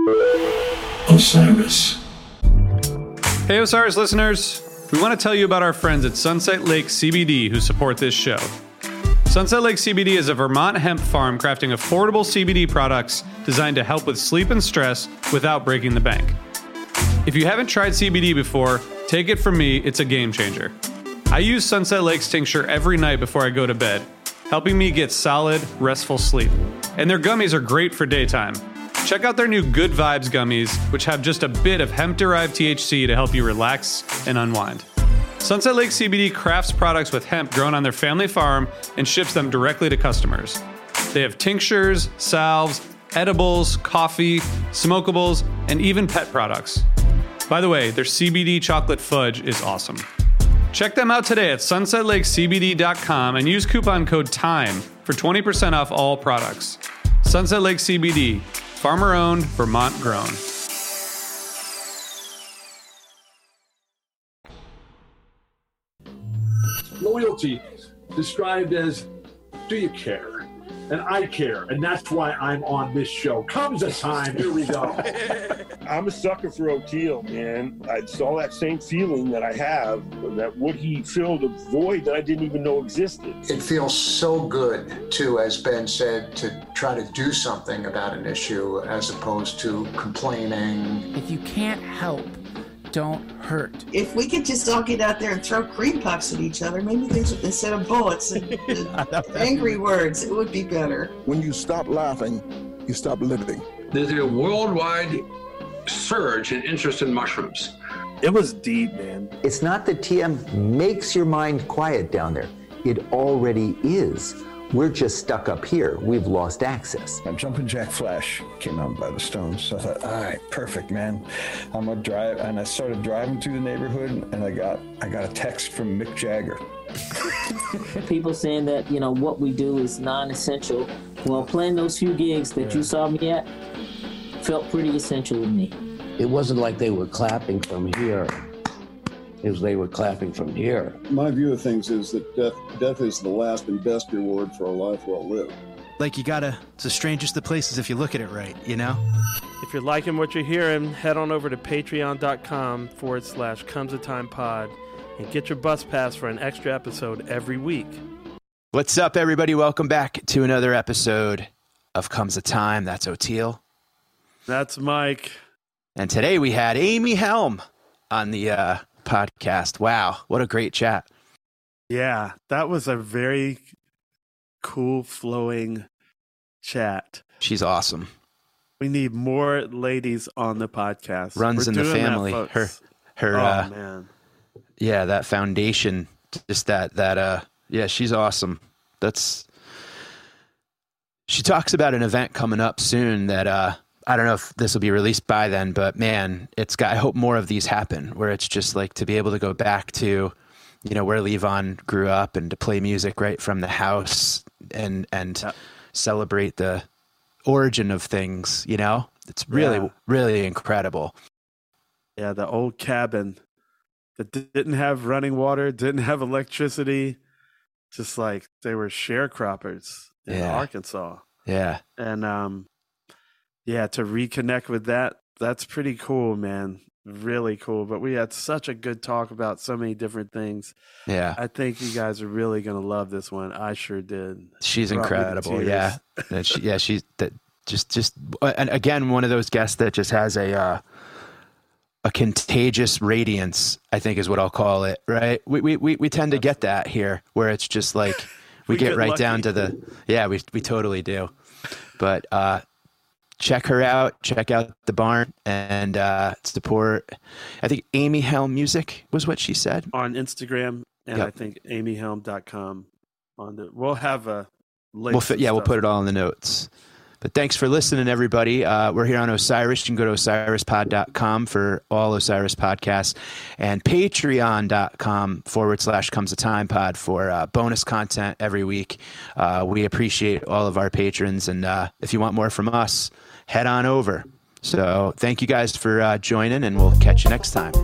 Osiris. Hey Osiris listeners, we want to tell you about our friends at Sunset Lake CBD who support this show. Sunset Lake CBD is a Vermont hemp farm crafting affordable CBD products designed to help with sleep and stress without breaking the bank. If you haven't tried CBD before, take it from me, it's a game changer. I use Sunset Lake's tincture every night before I go to bed, helping me get solid, restful sleep. And their gummies are great for daytime. Check out their new Good Vibes gummies, which have just a bit of hemp-derived THC to help you relax and unwind. Sunset Lake CBD crafts products with hemp grown on their family farm and ships them directly to customers. They have tinctures, salves, edibles, coffee, smokables, and even pet products. By the way, their CBD chocolate fudge is awesome. Check them out today at sunsetlakecbd.com and use coupon code TIME for 20% off all products. Sunset Lake CBD, farmer-owned, Vermont-grown. Loyalty described as, do you care? And I care, and that's why I'm on this show. Comes a time, here we go. I'm a sucker for Oteil, man. I saw that same feeling that I have, that would he filled a void that I didn't even know existed. It feels so good to, as Ben said, to try to do something about an issue as opposed to complaining. If you can't help, don't hurt. If we could just all get out there and throw cream puffs at each other, maybe things instead of bullets and angry words, it would be better. When you stop laughing, you stop living. There's a worldwide surge in interest in mushrooms. It was deep, man. It's not that TM makes your mind quiet down there. It already is. We're just stuck up here. We've lost access. Jumpin' Jack Flash came out by the Stones. So I thought, all right, perfect, man. I'm gonna drive, and I started driving through the neighborhood, and I got a text from Mick Jagger. People saying that, you know, what we do is non-essential. Well, playing those few gigs that you saw me at felt pretty essential to me. It wasn't like they were clapping from here. It was they were clapping from here. My view of things is that death is the last and best reward for a life well lived. Like it's the strangest of places if you look at it right, you know? If you're liking what you're hearing, head on over to patreon.com/comesatimepod and get your bus pass for an extra episode every week. What's up, everybody? Welcome back to another episode of Comes a Time. That's Oteil. That's Mike. And today we had Amy Helm on the podcast. Wow, what a great chat. Yeah, that was a very cool flowing chat. She's awesome. We need more ladies on the podcast. Runs in the family. Man. Yeah, that foundation, just that yeah, she's awesome. She talks about an event coming up soon that I don't know if this will be released by then, but man, I hope more of these happen, where it's just like to be able to go back to, you know, where Levon grew up and to play music right from the house and celebrate the origin of things, you know? It's really, really incredible. Yeah, the old cabin that didn't have running water, didn't have electricity, just like they were sharecroppers in Arkansas. Yeah. And, yeah, to reconnect with that's pretty cool, man. Really cool. But we had such a good talk about so many different things. Yeah. I think you guys are really going to love this one. I sure did. She's incredible. Yeah. She's just, and again, one of those guests that just has a contagious radiance, I think is what I'll call it. Right. We tend to get that here, where it's just like, we get right lucky. Down to we totally do. But, check her out. Check out the barn and support. I think Amy Helm Music was what she said on Instagram, and I think amyhelm.com. We'll have a link. We'll put it all in the notes. But thanks for listening, everybody. We're here on Osiris. You can go to osirispod.com for all Osiris podcasts and patreon.com/comesatimepod for bonus content every week. We appreciate all of our patrons. And if you want more from us, head on over. So thank you guys for joining, and we'll catch you next time.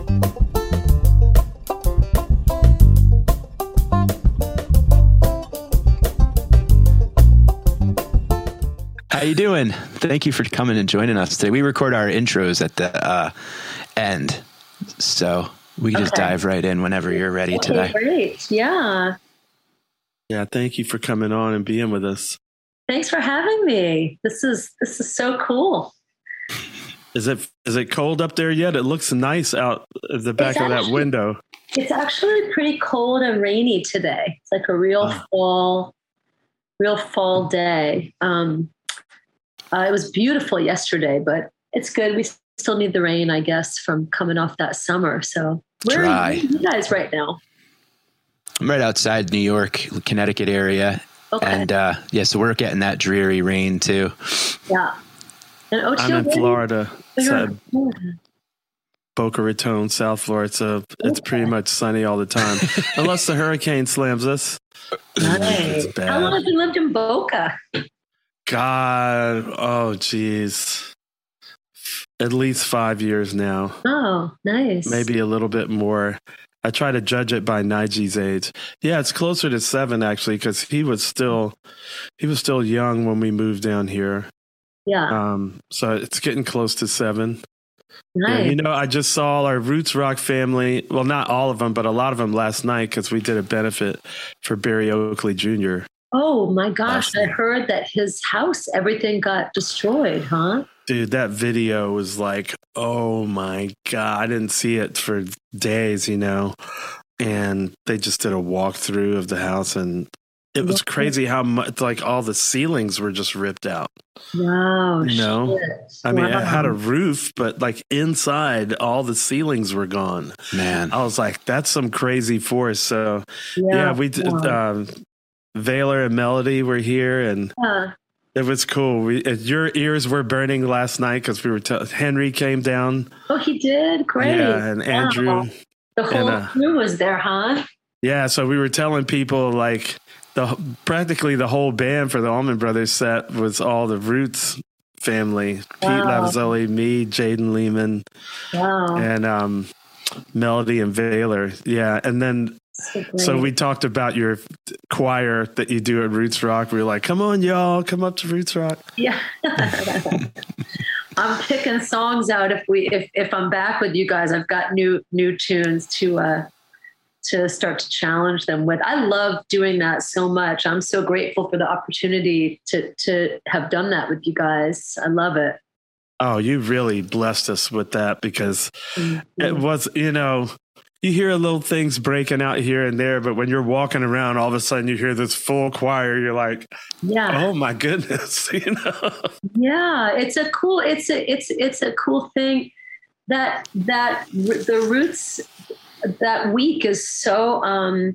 How you doing? Thank you for coming and joining us today. We record our intros at the end, so we can just dive right in whenever you're ready today. Great. Yeah. Yeah. Thank you for coming on and being with us. Thanks for having me. This is so cool. Is it cold up there yet? It looks nice out at the back of that window. It's actually pretty cold and rainy today. It's like a real fall day. It was beautiful yesterday, but it's good. We still need the rain, I guess, from coming off that summer. So where are you guys right now? I'm right outside New York, Connecticut area. Okay. And so we're getting that dreary rain too. Yeah. And I'm in Florida. Boca Raton, South Florida. So it's pretty much sunny all the time, unless the hurricane slams us. Nice. How long have you lived in Boca? God, oh geez, at least 5 years now. Oh, nice. Maybe a little bit more. I try to judge it by Nigel's age. Yeah, it's closer to 7 actually, because he was still young when we moved down here. Yeah. So it's getting close to 7. Nice. Yeah, I just saw our Roots Rock family. Well, not all of them, but a lot of them last night because we did a benefit for Barry Oakley Jr. Oh my gosh! I heard that his house, everything got destroyed, huh? Dude, that video was like, oh my God. I didn't see it for days, and they just did a walkthrough of the house, and it was crazy how much, like, all the ceilings were just ripped out. Wow. I mean, it had a roof, but like inside, all the ceilings were gone. Man. I was like, that's some crazy force. So, we did. Vaylor and Melody were here, and it was cool. Your ears were burning last night because we were. Henry came down. Oh, he did. Great. Yeah, and Andrew. The whole crew was there, huh? Yeah, so we were telling people like practically the whole band for the Allman Brothers set was all the Roots family. Pete Lavazzoli, me, Jaden Lehman, and Melody and Vaylor. Yeah, and then. So we talked about your choir that you do at Roots Rock. We were like, come on, y'all, come up to Roots Rock. Yeah. I'm picking songs out. If I'm back with you guys, I've got new tunes to start to challenge them with. I love doing that so much. I'm so grateful for the opportunity to have done that with you guys. I love it. Oh, you really blessed us with that because it was, you hear little things breaking out here and there, but when you're walking around, all of a sudden you hear this full choir. You're like, oh my goodness, Yeah, it's a cool thing that the Roots that week is so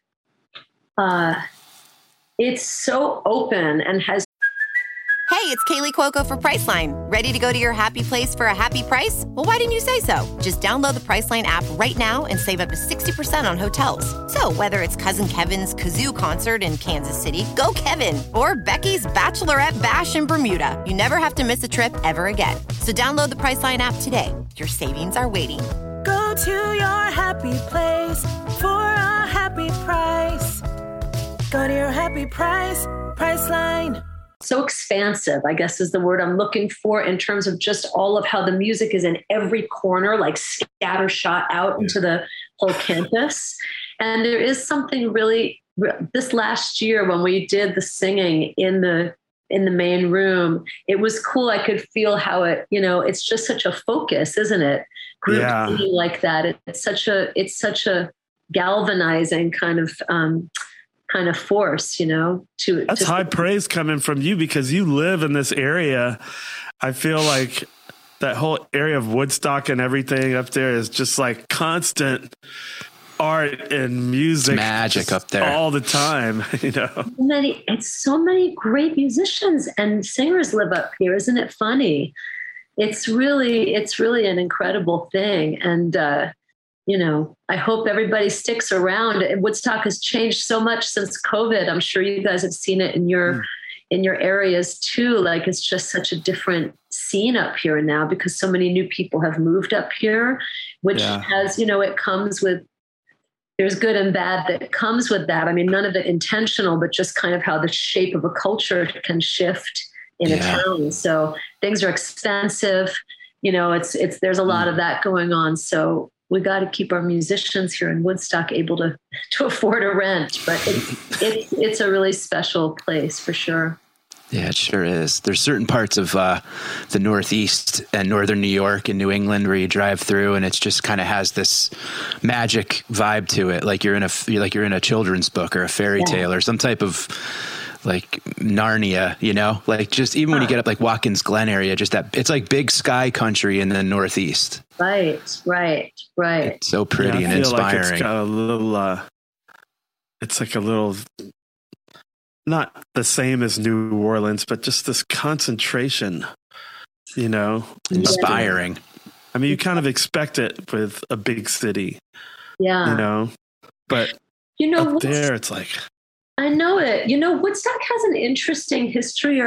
it's so open and has. Hey, it's Kaylee Cuoco for Priceline. Ready to go to your happy place for a happy price? Well, why didn't you say so? Just download the Priceline app right now and save up to 60% on hotels. So whether it's Cousin Kevin's Kazoo Concert in Kansas City, go Kevin, or Becky's Bachelorette Bash in Bermuda, you never have to miss a trip ever again. So download the Priceline app today. Your savings are waiting. Go to your happy place for a happy price. Go to your happy price, Priceline. So expansive, I guess is the word I'm looking for in terms of just all of how the music is in every corner, like scattershot out into the whole campus. And there is something really, this last year when we did the singing in the main room, it was cool. I could feel how it, it's just such a focus, isn't it? Group singing like that. It's such a galvanizing kind of force, That's high praise coming from you because you live in this area. I feel like that whole area of Woodstock and everything up there is just like constant art and music. It's magic up there all the time, It's so many great musicians and singers live up here. Isn't it funny? It's really an incredible thing. And, I hope everybody sticks around. Woodstock has changed so much since COVID. I'm sure you guys have seen it in your areas too. Like it's just such a different scene up here now because so many new people have moved up here, which has, it comes with, there's good and bad that comes with that. I mean, none of it intentional, but just kind of how the shape of a culture can shift in a town. So things are expensive. You know, it's there's a lot of that going on. So we got to keep our musicians here in Woodstock able to afford a rent. But it's a really special place for sure. Yeah, it sure is. There's certain parts of the Northeast and Northern New York and New England where you drive through, and it just kind of has this magic vibe to it, like you're in a children's book or a fairy tale or some type of like Narnia, you know, like just even when you get up like Watkins Glen area, just that it's like big sky country in the Northeast. Right. It's so pretty and inspiring. Like it's got a little, it's like a little, not the same as New Orleans, but just this concentration, you know, inspiring. I mean, you kind of expect it with a big city, you know, but up there it's like, I know it. You know, Woodstock has an interesting history.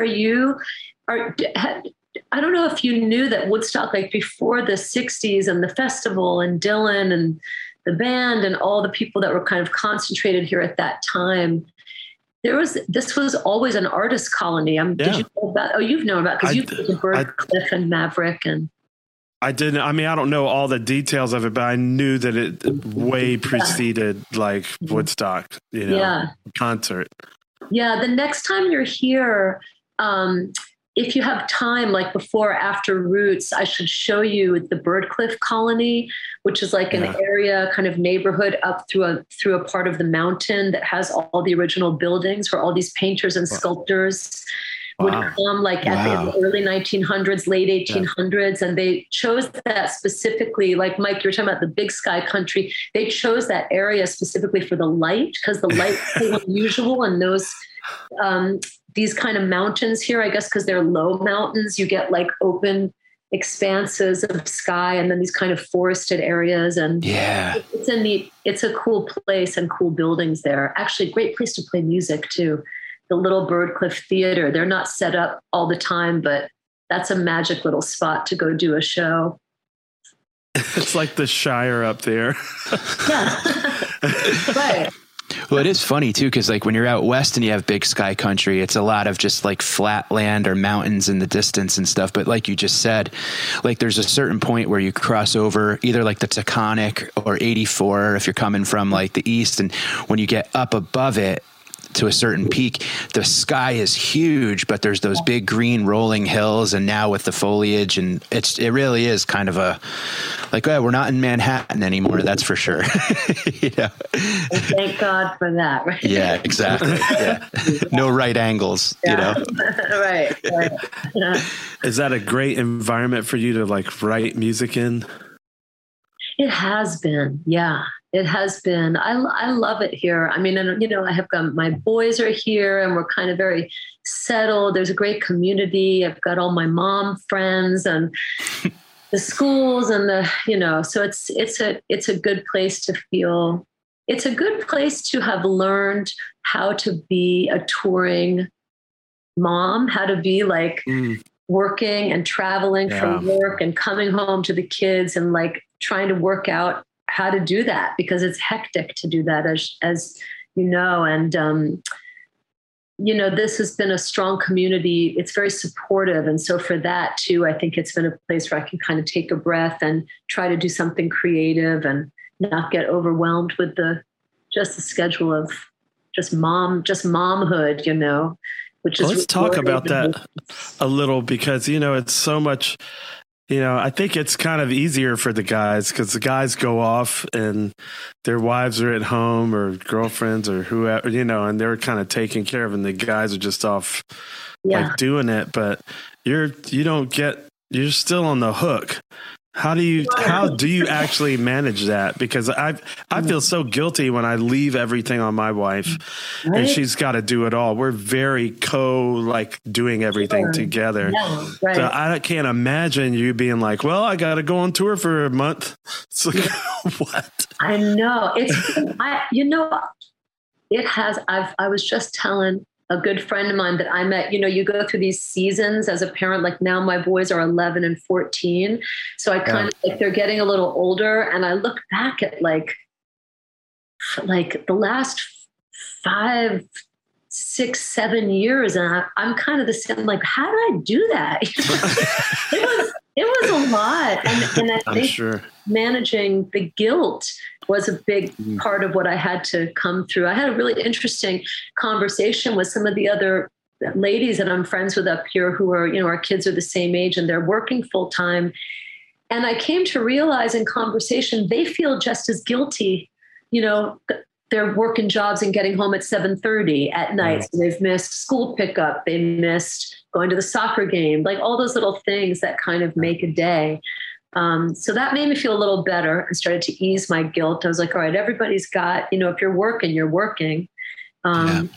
I don't know if you knew that Woodstock, like before the 60s and the festival and Dylan and the band and all the people that were kind of concentrated here at that time, this was always an artist colony. Did you know about? Oh, you've known about because you've been to Birdcliff and Maverick and. I didn't. I mean, I don't know all the details of it, but I knew that it way preceded like Woodstock, you know, concert. Yeah, the next time you're here, if you have time, like before or after Roots, I should show you the Birdcliff colony, which is like an area, kind of neighborhood up through a part of the mountain that has all the original buildings where all these painters and sculptors would come like at the early 1900s, late 1800s. And they chose that specifically, like Mike, you were talking about the big sky country. They chose that area specifically for the light because the light is so unusual and those, these kind of mountains here, I guess, because they're low mountains, you get like open expanses of sky and then these kind of forested areas. And it's a cool place and cool buildings there. Actually, great place to play music too. The Little Birdcliff Theater. They're not set up all the time, but that's a magic little spot to go do a show. It's like the Shire up there. Right. Well, it is funny too, because like when you're out west and you have big sky country, it's a lot of just like flat land or mountains in the distance and stuff. But like you just said, like there's a certain point where you cross over either like the Taconic or 84 if you're coming from like the east. And when you get up above it, to a certain peak, the sky is huge, but there's those big green rolling hills. And now with the foliage and it really is kind of a, like, we're not in Manhattan anymore. That's for sure. You know? Well, thank God for that. Right? Yeah, exactly. Yeah. No right angles, you know? Right. Yeah. Is that a great environment for you to like write music in? It has been. Yeah. It has been. I love it here. I mean, you know, I have got my boys are here and we're kind of very settled. There's a great community. I've got all my mom friends and the schools and the, you know, so it's a good place to feel. It's a good place to have learned how to be a touring mom, how to be like working and traveling for work and coming home to the kids and like trying to work out how to do that because it's hectic to do that as you know. And, you know, this has been a strong community. It's very supportive. And so for that too, I think it's been a place where I can kind of take a breath and try to do something creative and not get overwhelmed with the schedule of just momhood, you know, which is. Let's talk about that a little because, you know, it's so much. You know, I think it's kind of easier for the guys because the guys go off and their wives are at home or girlfriends or whoever, you know, and they're kind of taking care of, and the guys are just off like doing it. But you're still on the hook. How do you actually manage that? Because I feel so guilty when I leave everything on my wife and she's got to do it all. We're very doing everything together. Yeah, right. So I can't imagine you being like, well, I got to go on tour for a month. It's like, what? I know I was just telling a good friend of mine that I met, you know, you go through these seasons as a parent, like now my boys are 11 and 14. So I kind of like, they're getting a little older and I look back at like the last 5 6-7 years. And I'm kind of the same, like, how did I do that? it was a lot. And I think sure managing the guilt was a big part of what I had to come through. I had a really interesting conversation with some of the other ladies that I'm friends with up here who are, our kids are the same age and they're working full time. And I came to realize in conversation, they feel just as guilty, they're working jobs and getting home at 7:30 at night. So they've missed school pickup. They missed going to the soccer game, like all those little things that kind of make a day. So that made me feel a little better and started to ease my guilt. I was like, all right, everybody's got, if you're working, you're working. And,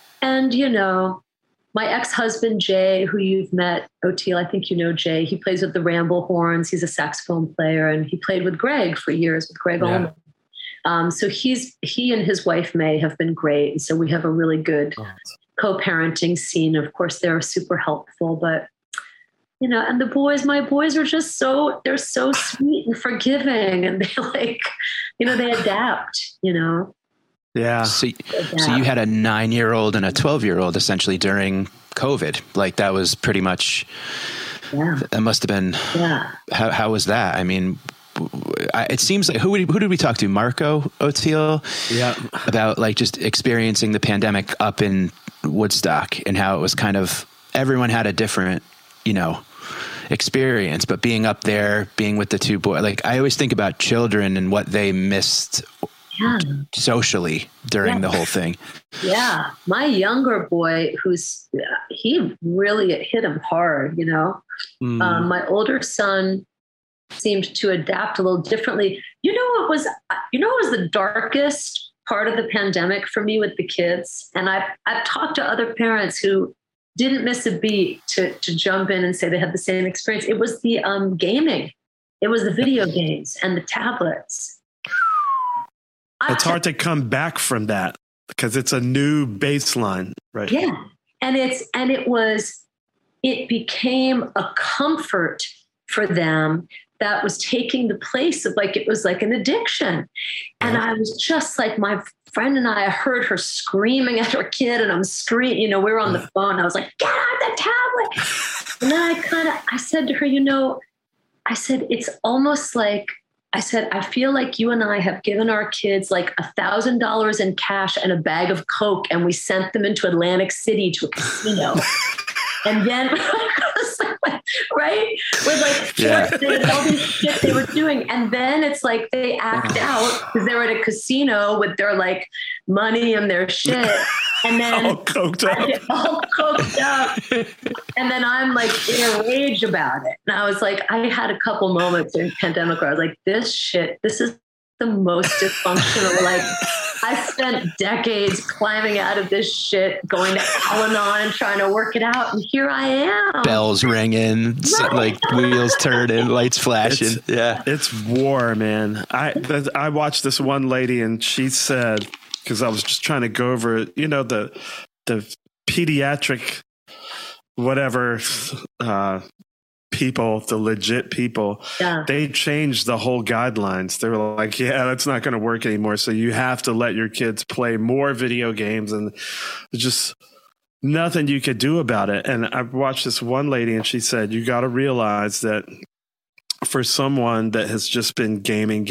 my ex-husband, Jay, who you've met, Oteil, I think you know Jay, he plays with the Ramble Horns. He's a saxophone player, and he played with Greg for years, with Greg Allman. So he and his wife, May, have been great. And so we have a really good co-parenting scene. Of course, they're super helpful, but, and my boys are just they're so sweet and forgiving, and they they adapt, Yeah. So you had a 9-year-old and a 12-year-old essentially during COVID. Like that was pretty much, that must've been, how was that? I mean, it seems like, who did we talk to? Marco Oteil? Yeah. About like just experiencing the pandemic up in Woodstock and how it was kind of, everyone had a different, experience, but being up there, being with the two boys, like I always think about children and what they missed socially during the whole thing. Yeah. My younger boy, he really, it hit him hard, my older son seemed to adapt a little differently. What was the darkest part of the pandemic for me with the kids? And I've talked to other parents who didn't miss a beat to jump in and say they had the same experience. It was the gaming. It was the video games and the tablets. It's hard to come back from that because it's a new baseline, right? Yeah. And it became a comfort for them that was taking the place of it was like an addiction. And I was just like, my friend and I heard her screaming at her kid, and I'm screaming, we were on the phone. I was like, get out the tablet. And then I said to her, I said, it's almost like, I said, I feel like you and I have given our kids like $1,000 in cash and a bag of Coke, and we sent them into Atlantic City to a casino. And then, right? With all this shit they were doing. And then it's like they act out because they were at a casino with their like money and their shit. And then all coked up. And then I'm like in a rage about it. And I was like, I had a couple moments in pandemic where I was like, this is the most dysfunctional. Like I spent decades climbing out of this shit, going to Al-Anon and trying to work it out. And here I am. Bells ringing, like wheels turning, lights flashing. It's war, man. I watched this one lady and she said, because I was just trying to go over, the pediatric, whatever, people, the legit people, they changed the whole guidelines. They were like, that's not going to work anymore. So you have to let your kids play more video games, and just nothing you could do about it. And I watched this one lady and she said, you got to realize that for someone that has just been gaming,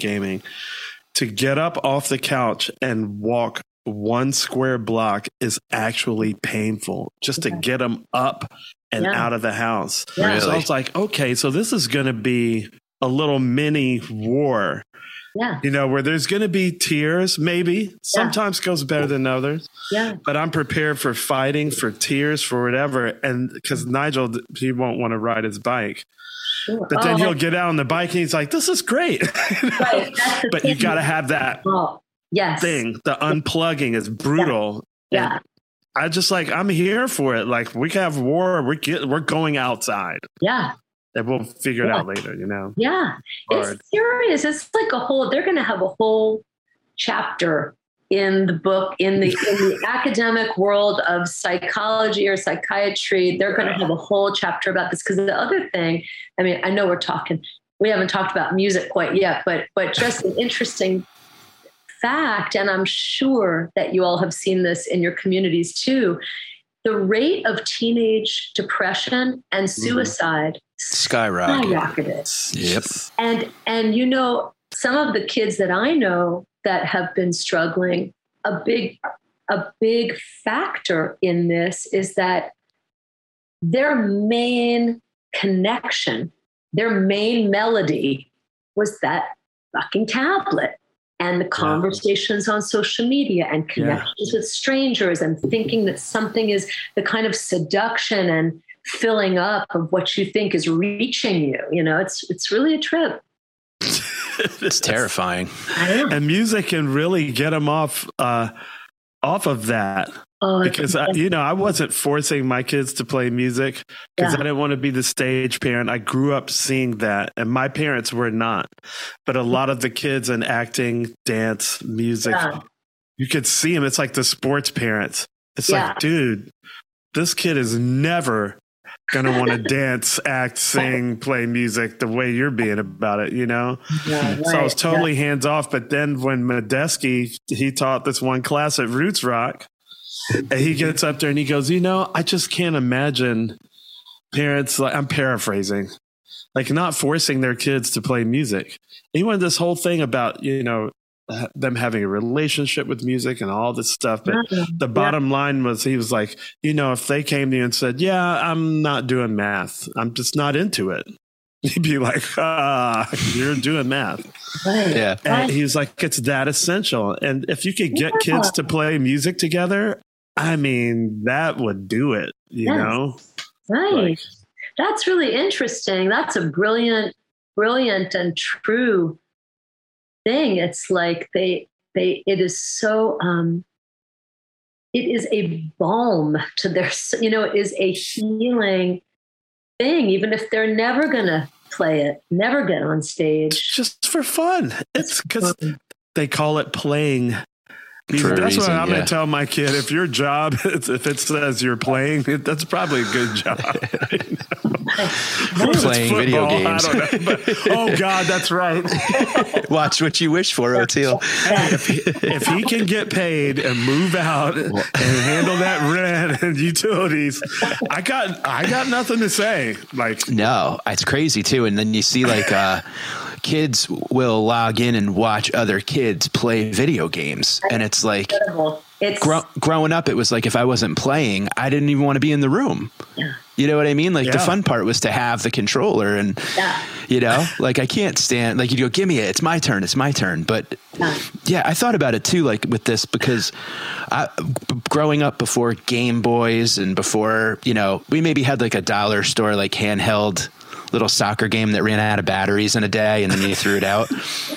to get up off the couch and walk 1 square block is actually painful just to get them up and out of the house. Really? So I was like, okay, so this is going to be a little mini war. Yeah. Where there's going to be tears, maybe. Sometimes goes better than others. Yeah. But I'm prepared for fighting, for tears, for whatever. And because Nigel, he won't want to ride his bike. Sure. But then he'll get out on the bike and he's like, this is great. Right. But you got to have that thing. The unplugging is brutal. Yeah. I just I'm here for it. Like we can have war. We're going outside. Yeah. And we'll figure it out later, Yeah. It's serious. It's like they're going to have a whole chapter in the book, in the academic world of psychology or psychiatry. They're going to have a whole chapter about this. Because the other thing, I mean, I know we haven't talked about music quite yet, but just an interesting fact, and I'm sure that you all have seen this in your communities too, the rate of teenage depression and suicide skyrocketed. Yep. And you know, some of the kids that I know that have been struggling, a big factor in this is that their main connection, their main melody was that fucking tablet and the conversations on social media and connections with strangers and thinking that something is the kind of seduction and filling up of what you think is reaching you. You know, it's really a trip. It's terrifying. And music can really get them off of that. Because I wasn't forcing my kids to play music because I didn't want to be the stage parent. I grew up seeing that, and my parents were not. But a lot of the kids in acting, dance, music, you could see them. It's like the sports parents. It's like, dude, this kid is never going to want to dance, act, sing, play music the way you're being about it, you know? Yeah, right. So I was totally hands off. But then when Medeski, he taught this one class at Roots Rock, and he gets up there and he goes, I just can't imagine parents, like, I'm paraphrasing, like not forcing their kids to play music. He wanted this whole thing about, them having a relationship with music and all this stuff. But the bottom line was, he was like, if they came to you and said, I'm not doing math, I'm just not into it, he'd be like, you're doing math. Right. Yeah. And he's like, it's that essential. And if you could get kids to play music together, I mean, that would do it, you know? Right. That's really interesting. That's a brilliant and true thing. It's like it is so, it is a balm to their, it is a healing thing, even if they're never going to play it, never get on stage. Just for fun. It's because they call it playing. That's what I'm going to tell my kid. If your job, if it says you're playing, that's probably a good job. Playing video games. I don't know, but, oh God, that's right. Watch what you wish for, Oteil. If he can get paid and move out and handle that rent and utilities, I got nothing to say. Like, no, it's crazy too. And then you see kids will log in and watch other kids play video games. And it's like, growing up, it was like, if I wasn't playing, I didn't even want to be in the room. Yeah. You know what I mean? Like the fun part was to have the controller and, like I can't stand, like you go, give me it. It's my turn. But I thought about it too, like with this, because growing up before Game Boys and before, we maybe had like a dollar store, like handheld little soccer game that ran out of batteries in a day and then you threw it out.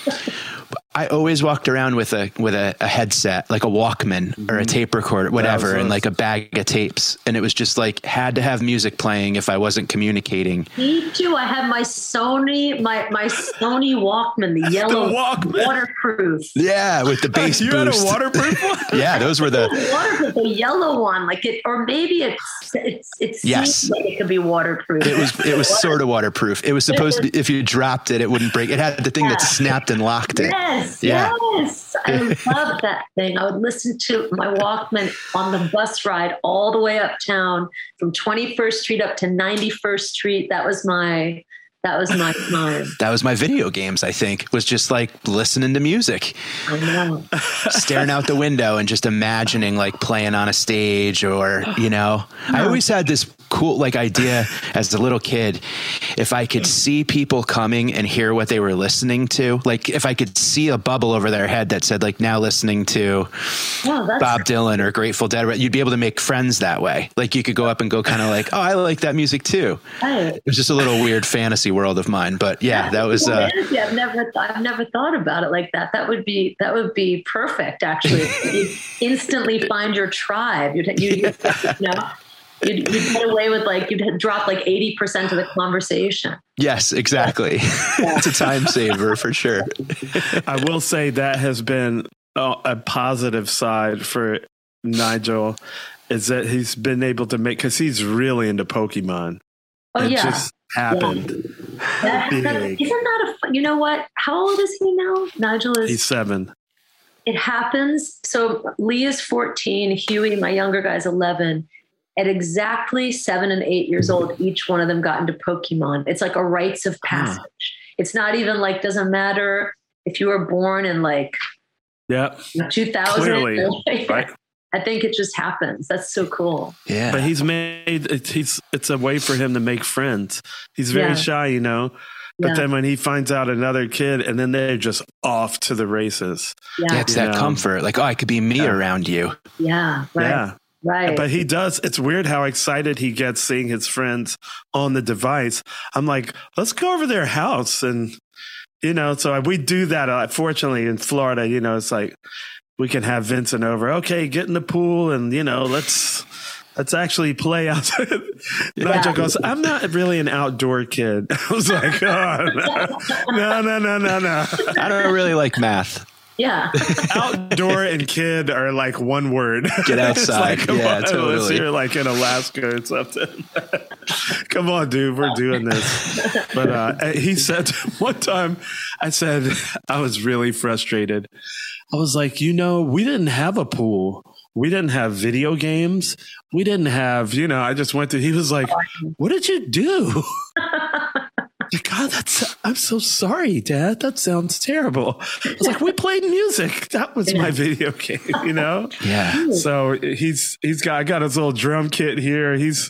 I always walked around with a headset, like a Walkman or a tape recorder, whatever, and like a bag of tapes. And it was just like, had to have music playing if I wasn't communicating. Me too. I have my Sony Walkman, the yellow waterproof. Yeah, with the bass you boost. You had a waterproof one? Yeah, those were the the yellow one, like it, or maybe it seems like it could be waterproof. It was sort of waterproof. It was supposed to be, if you dropped it, it wouldn't break. It had the thing that snapped and locked it. Yes. I love that thing. I would listen to my Walkman on the bus ride all the way uptown from 21st Street up to 91st Street. That was my time. That was my video games, I think, was just like listening to music. I know. Staring out the window and just imagining like playing on a stage or, I always had this cool like idea as a little kid. If I could see people coming and hear what they were listening to, like if I could see a bubble over their head that said like now listening to Bob Dylan or Grateful Dead, you'd be able to make friends that way. Like you could go up and go kind of like, oh, I like that music too. Right. It was just a little weird fantasy world of mine, but that was I've never thought about it like that. That would be perfect, actually. You'd instantly find your tribe. You'd get away with you'd drop 80% of the conversation. Yes, exactly. It's a time saver for sure. I will say that has been a positive side for Nigel, is that he's been able to make, because he's really into Pokemon. Oh, it yeah. just happened. Isn't that you know what? How old is he now? Nigel is... He's 7. It happens. So Lee is 14, Huey, my younger guy's 11. At exactly 7 and 8 years old, each one of them got into Pokemon. It's like a rites of passage. It's not even like, doesn't matter if you were born in like 2000. Clearly, right? I think it just happens. That's so cool. Yeah. But it's a way for him to make friends. He's very shy, you know. But then when he finds out another kid, and then they're just off to the races. Yeah, it's that comfort. Like, oh, I could be me around you. Yeah. Right. Yeah. Right. But he does. It's weird how excited he gets seeing his friends on the device. I'm like, let's go over their house. And, you know, so we do that. Fortunately, in Florida, you know, it's like we can have Vincent over. Okay, get in the pool and, you know, let's actually play outside. Nigel goes, I'm not really an outdoor kid. I was like, oh, no. I don't really like math. Yeah. Outdoor and kid are like one word. Get outside. Like, yeah, totally. Unless you're like in Alaska or something. Come on, dude, we're doing this. But he said one time, I said, I was really frustrated. I was like, you know, we didn't have a pool. We didn't have video games. We didn't have, you know, I just went to, he was like, what did you do? God, I'm so sorry, Dad. That sounds terrible. I was like, we played music. That was my video game, you know? Yeah. So I got his little drum kit here. He's,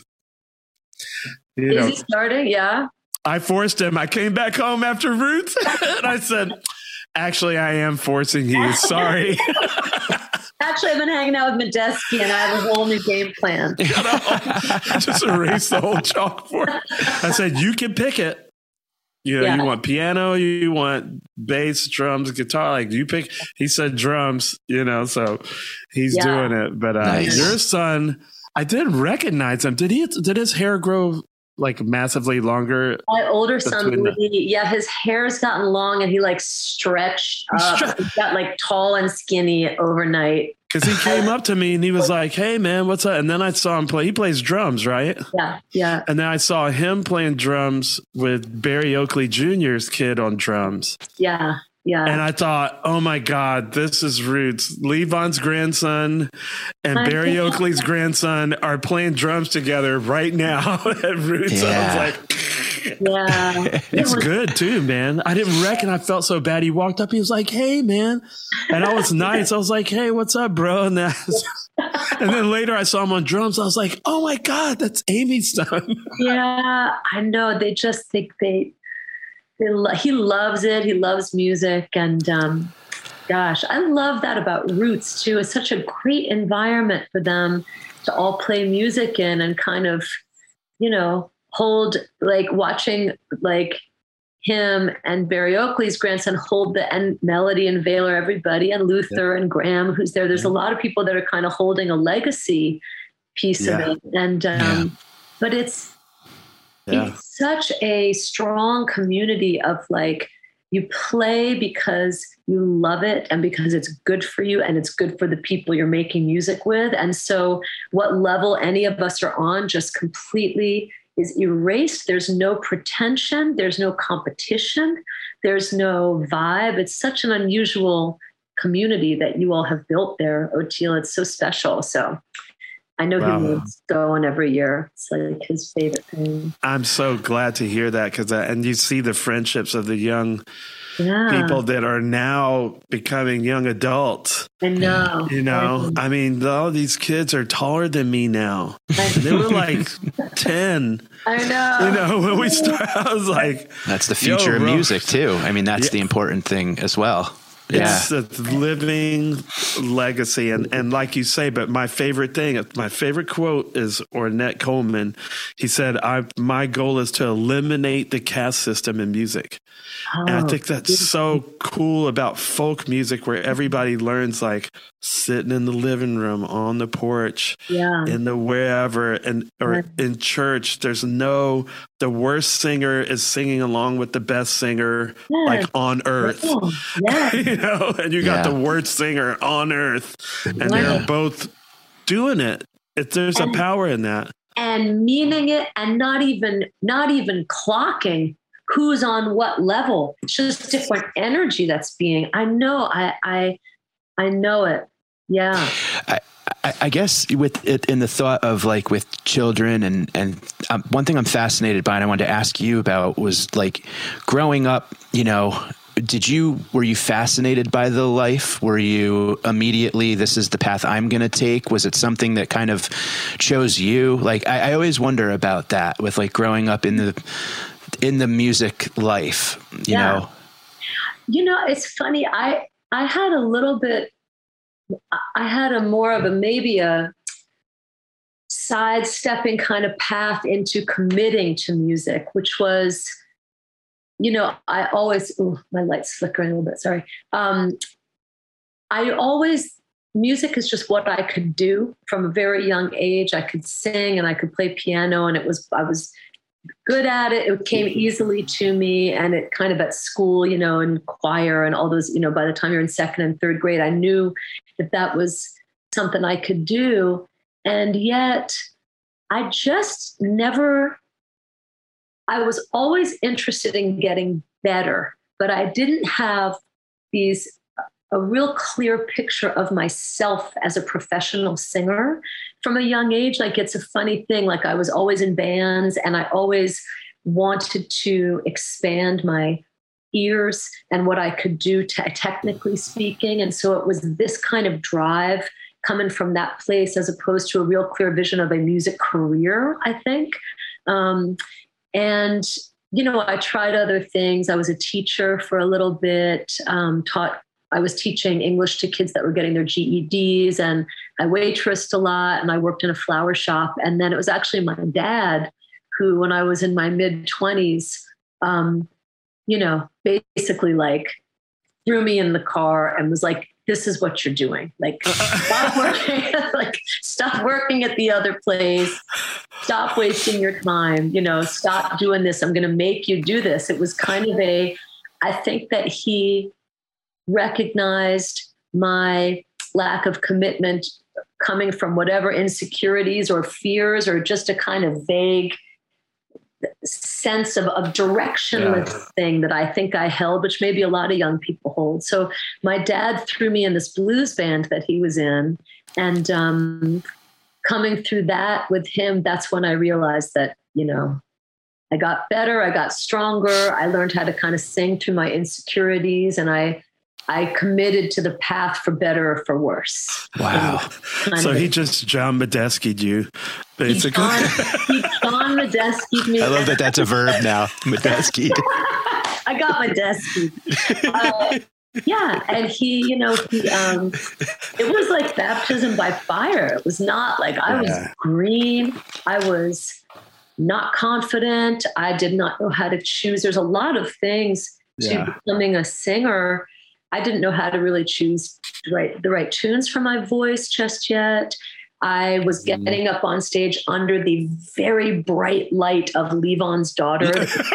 you know. Is he starting? Yeah. I forced him. I came back home after Roots and I said, actually, I am forcing you. Sorry. Actually, I've been hanging out with Medeski and I have a whole new game plan. You know, I just erased the whole chalkboard. I said, you can pick it. You know, you want piano, you want bass, drums, guitar. Like you pick. He said drums. You know, so he's doing it. But your son, I did recognize him. Did his hair grow like massively longer? My older son, Lee, his hair's gotten long and he like stretched up. He got like tall and skinny overnight. Because he came up to me and he was like, hey, man, what's up? And then I saw him play. He plays drums, right? Yeah. And then I saw him playing drums with Barry Oakley Jr.'s kid on drums. Yeah. And I thought, oh, my God, this is Roots. Levon's grandson and Barry Oakley's grandson are playing drums together right now at Roots. Yeah. I was like... Yeah. It's good too, man. I didn't reckon. I felt so bad. He walked up. He was like, hey, man. And I was nice. I was like, hey, what's up, bro? And then later I saw him on drums. I was like, oh, my God, that's Amy's son. Yeah, I know. They just think he loves it. He loves music. And gosh, I love that about Roots, too. It's such a great environment for them to all play music in and kind of, you know, hold, like watching like him and Barry Oakley's grandson hold the and Melody and Vaylor, everybody, and Luther and Graham, who's there. There's a lot of people that are kind of holding a legacy piece of it. And, but it's such a strong community of like, you play because you love it and because it's good for you and it's good for the people you're making music with. And so what level any of us are on just completely is erased. There's no pretension. There's no competition. There's no vibe. It's such an unusual community that you all have built there, Oteil. It's so special. So I know he loves going every year. It's like his favorite thing. I'm so glad to hear that because, and you see the friendships of the young people that are now becoming young adults. I know. You know, I mean, all these kids are taller than me now. They were like 10. I know. You know, when we started, I was like, that's the future of music too. I mean, that's the important thing as well. It's a living legacy. And like you say, but my favorite quote is Ornette Coleman. He said, my goal is to eliminate the caste system in music. And I think that's so cool about folk music where everybody learns like sitting in the living room, on the porch, in the wherever, or in church. There's the worst singer is singing along with the best singer, like on earth. You know, and you got the worst singer on earth, and they're both doing it. There's a power in that, and meaning it, and not even clocking who's on what level. It's just different energy that's being. I know. I know it. Yeah. I guess with it in the thought of like with children and one thing I'm fascinated by and I wanted to ask you about was like growing up, you know, were you fascinated by the life? Were you immediately, this is the path I'm going to take? Was it something that kind of chose you? Like, I always wonder about that with like growing up in the music life, you know? You know, it's funny. I had a little bit, I had a more of a, maybe a sidestepping kind of path into committing to music, which was, you know, I always, my light's flickering a little bit. Sorry. Music is just what I could do from a very young age. I could sing and I could play piano and I was good at it. It came easily to me, and it kind of at school, you know, and choir and all those, you know, by the time you're in second and third grade, I knew that was something I could do. And yet I just never, I was always interested in getting better, but I didn't have a real clear picture of myself as a professional singer from a young age. Like, it's a funny thing. Like, I was always in bands and I always wanted to expand my ears and what I could do technically speaking. And so it was this kind of drive coming from that place as opposed to a real clear vision of a music career, I think. And, you know, I tried other things. I was a teacher for a little bit, I was teaching English to kids that were getting their GEDs, and I waitressed a lot, and I worked in a flower shop. And then it was actually my dad who, when I was in my mid-20s, you know, basically like threw me in the car and was like, this is what you're doing. Like, stop working, stop working at the other place. Stop wasting your time. You know, stop doing this. I'm going to make you do this. It was kind of I think that he recognized my lack of commitment coming from whatever insecurities or fears or just a kind of vague sense of directionless thing that I think I held, which maybe a lot of young people hold. So my dad threw me in this blues band that he was in, and coming through that with him, that's when I realized that, you know, I got better, I got stronger, I learned how to kind of sing through my insecurities, and I committed to the path for better or for worse. Wow. So he just John Medeski'd you, basically. He John Medeski'd me. I love that that's a verb now, Medeski'd. I got Medeski'd. Yeah. And he, you know, it was like baptism by fire. It was not like I was green. I was not confident. I did not know how to choose. There's a lot of things to becoming a singer. I didn't know how to really choose the right tunes for my voice just yet. I was getting up on stage under the very bright light of Levon's daughter.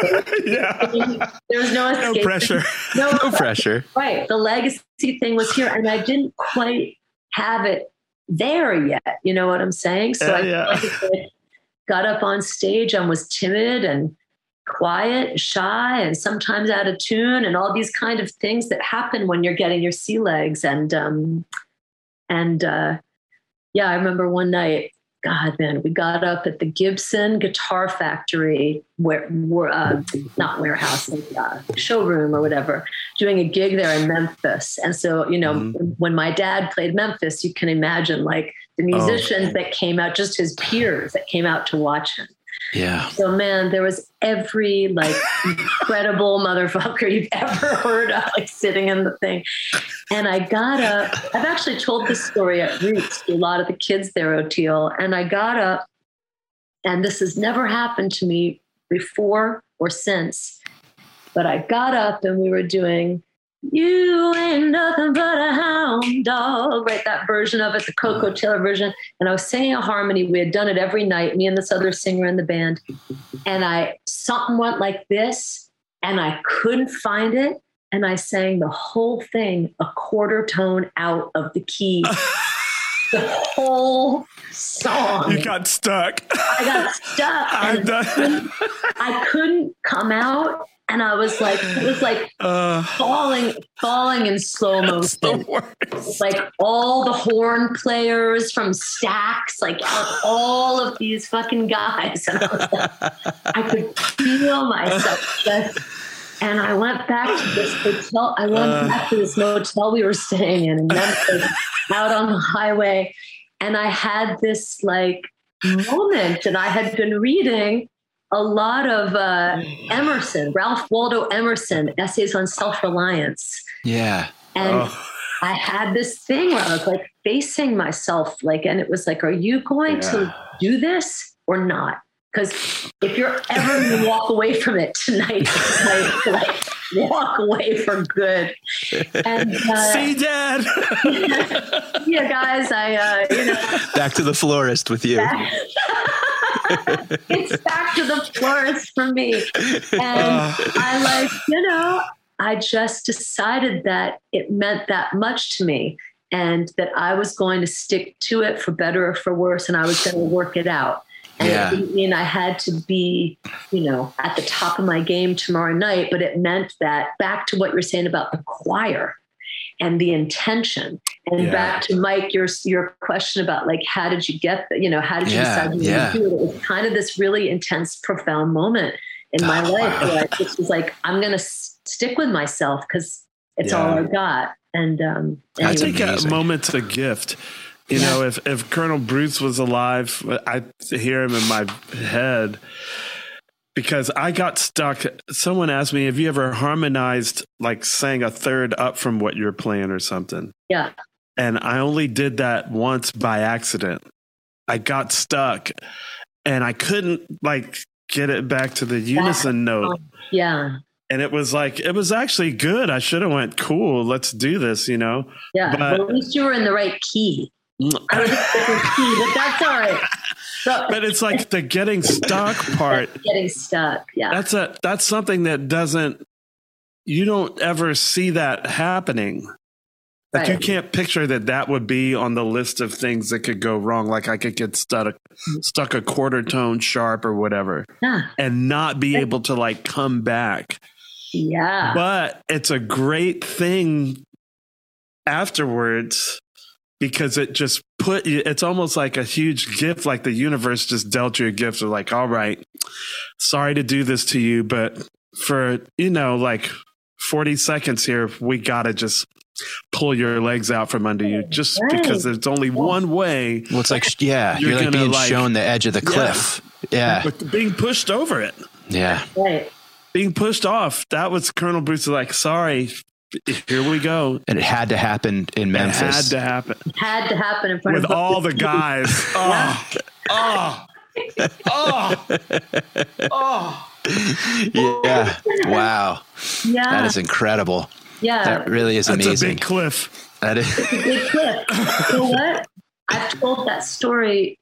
There was no escape. No pressure. No pressure. Right. The legacy thing was here, and I didn't quite have it there yet. You know what I'm saying? So I got up on stage and was timid and quiet, shy, and sometimes out of tune, and all these kind of things that happen when you're getting your sea legs. Yeah, I remember one night, God, man, we got up at the Gibson Guitar Factory, not warehouse, showroom or whatever, doing a gig there in Memphis. And so, you know, when my dad played Memphis, you can imagine like the musicians that came out, just his peers that came out to watch him. Yeah. So, man, there was every like incredible motherfucker you've ever heard of, like sitting in the thing. And I got up. I've actually told this story at Roots to a lot of the kids there, Oteil. And I got up, and this has never happened to me before or since. But I got up and we were doing "You Ain't Nothing But a Hound Dog," right? That version of it, the Coco Taylor version. And I was singing a harmony. We had done it every night, me and this other singer in the band. And something went like this, and I couldn't find it. And I sang the whole thing a quarter tone out of the key. the whole song. You got stuck. I got stuck. I couldn't come out. And I was like, it was like falling in slow motion. Like all the horn players from Stax, like all of these fucking guys. And I was like, I could feel myself. And I went back to this hotel. I went back to this motel we were staying in Memphis, out on the highway. And I had this like moment, and I had been reading a lot of Emerson, Ralph Waldo Emerson, essays on self-reliance. Yeah. And I had this thing where I was like facing myself, like, and it was like, are you going to do this or not? Because if you're ever going to walk away from it tonight, like walk away for good. And see, Dad. Yeah, guys, back to the florist with you. It's back to the florist for me. And I just decided that it meant that much to me, and that I was going to stick to it for better or for worse, and I was going to work it out. And it didn't mean I had to be, at the top of my game tomorrow night, but it meant that, back to what you're saying about the choir and the intention, and back to Mike, your question about like, how did you get, how did you decide you to do it? It was kind of this really intense, profound moment in my life where I just was like, I'm going to stick with myself because it's all I got. And I think a moment's a gift. If Colonel Bruce was alive, I'd hear him in my head, because I got stuck. Someone asked me, have you ever harmonized, like sang a third up from what you're playing or something? Yeah. And I only did that once by accident. I got stuck and I couldn't like get it back to the unison note. Yeah. And it was actually good. I should have went, cool, let's do this, Yeah. But at least you were in the right key. I was in a different key, but that's all right. But it's like the getting stuck part. Getting stuck. Yeah. That's something that you don't ever see that happening. Like you can't picture that would be on the list of things that could go wrong. Like I could get stuck a quarter tone sharp or whatever, and not be able to like come back. Yeah. But it's a great thing afterwards, because it just it's almost like a huge gift. Like the universe just dealt you a gift of like, all right, sorry to do this to you, but for, like 40 seconds here, we got to just pull your legs out from under you, just because there's only one way. Well, it's like, you're like being shown the edge of the cliff. Yeah. But being pushed over it. Yeah. Right. Being pushed off. That was Colonel Bruce, like, sorry, here we go. And it had to happen in Memphis. It had to happen in front with of all the guys. Yeah. Wow. Yeah. That is incredible. Yeah. That really is amazing. That's a big cliff. That is. It's a big cliff. You know what? I told that story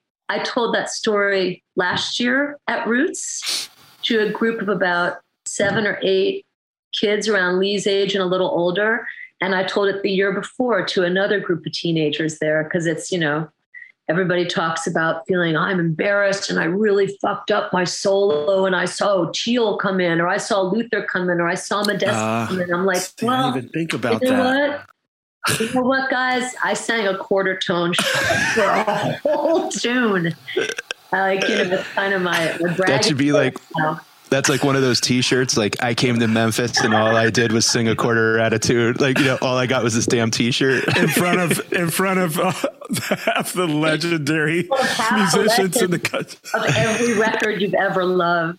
last year at Roots to a group of about 7 or 8 kids around Lee's age and a little older. And I told it the year before to another group of teenagers there, because it's, everybody talks about feeling, I'm embarrassed and I really fucked up my solo, and I saw Teal come in, or I saw Luther come in, or I saw Modesta come in. I'm like, well, I didn't even think about that. You know what, guys? I sang a quarter tone for a whole tune. It's kind of my brag. That should be like, that's like one of those T-shirts. Like, I came to Memphis and all I did was sing a quarter attitude. Like, all I got was this damn T-shirt in front of half the legendary musicians in the country of every record you've ever loved.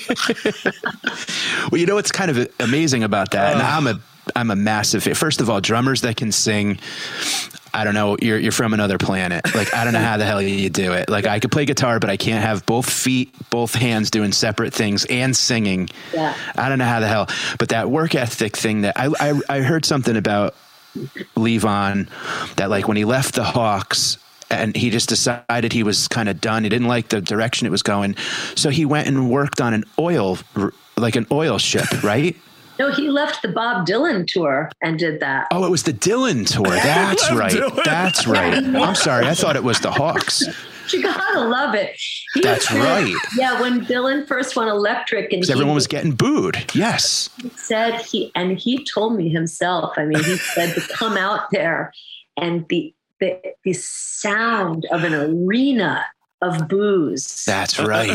Well, what's kind of amazing about that, and I'm a massive fan. First of all, drummers that can sing, I don't know, you're from another planet. Like, I don't know how the hell you do it. Like, I could play guitar, but I can't have both feet, both hands doing separate things and singing. Yeah. I don't know how the hell. But that work ethic thing that I heard something about Levon, that like when he left the Hawks and he just decided he was kind of done. He didn't like the direction it was going. So he went and worked on an oil ship, right? No, he left the Bob Dylan tour and did that. Oh, it was the Dylan tour. That's right. Dylan. That's right. I'm sorry. I thought it was the Hawks. You gotta love it. That's right. Yeah, when Dylan first went electric, and everyone was getting booed. Yes. He said he told me himself. I mean, he said to come out there, and the sound of an arena of boos. That's right.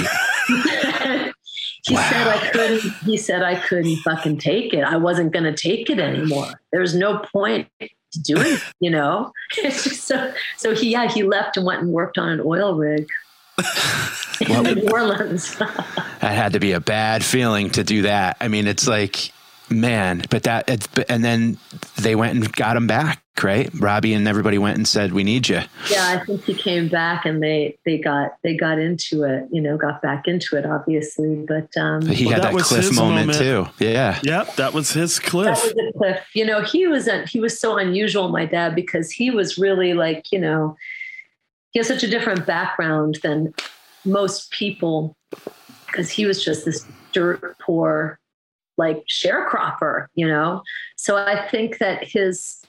He said I couldn't fucking take it. I wasn't going to take it anymore. There's no point to doing it, you know? It's just so he left and went and worked on an oil rig in New Orleans. That had to be a bad feeling to do that. I mean, it's like, man, and then they went and got him back, right? Robbie and everybody went and said, "We need you." Yeah, I think he came back and they got into it, you know, got back into it, obviously. But he had that Cliff moment too. Yeah. Yep, that was his Cliff. That was a Cliff. You know, he was so unusual, my dad, because he was really like, you know, he has such a different background than most people, because he was just this dirt poor, like, sharecropper, you know? So I think that his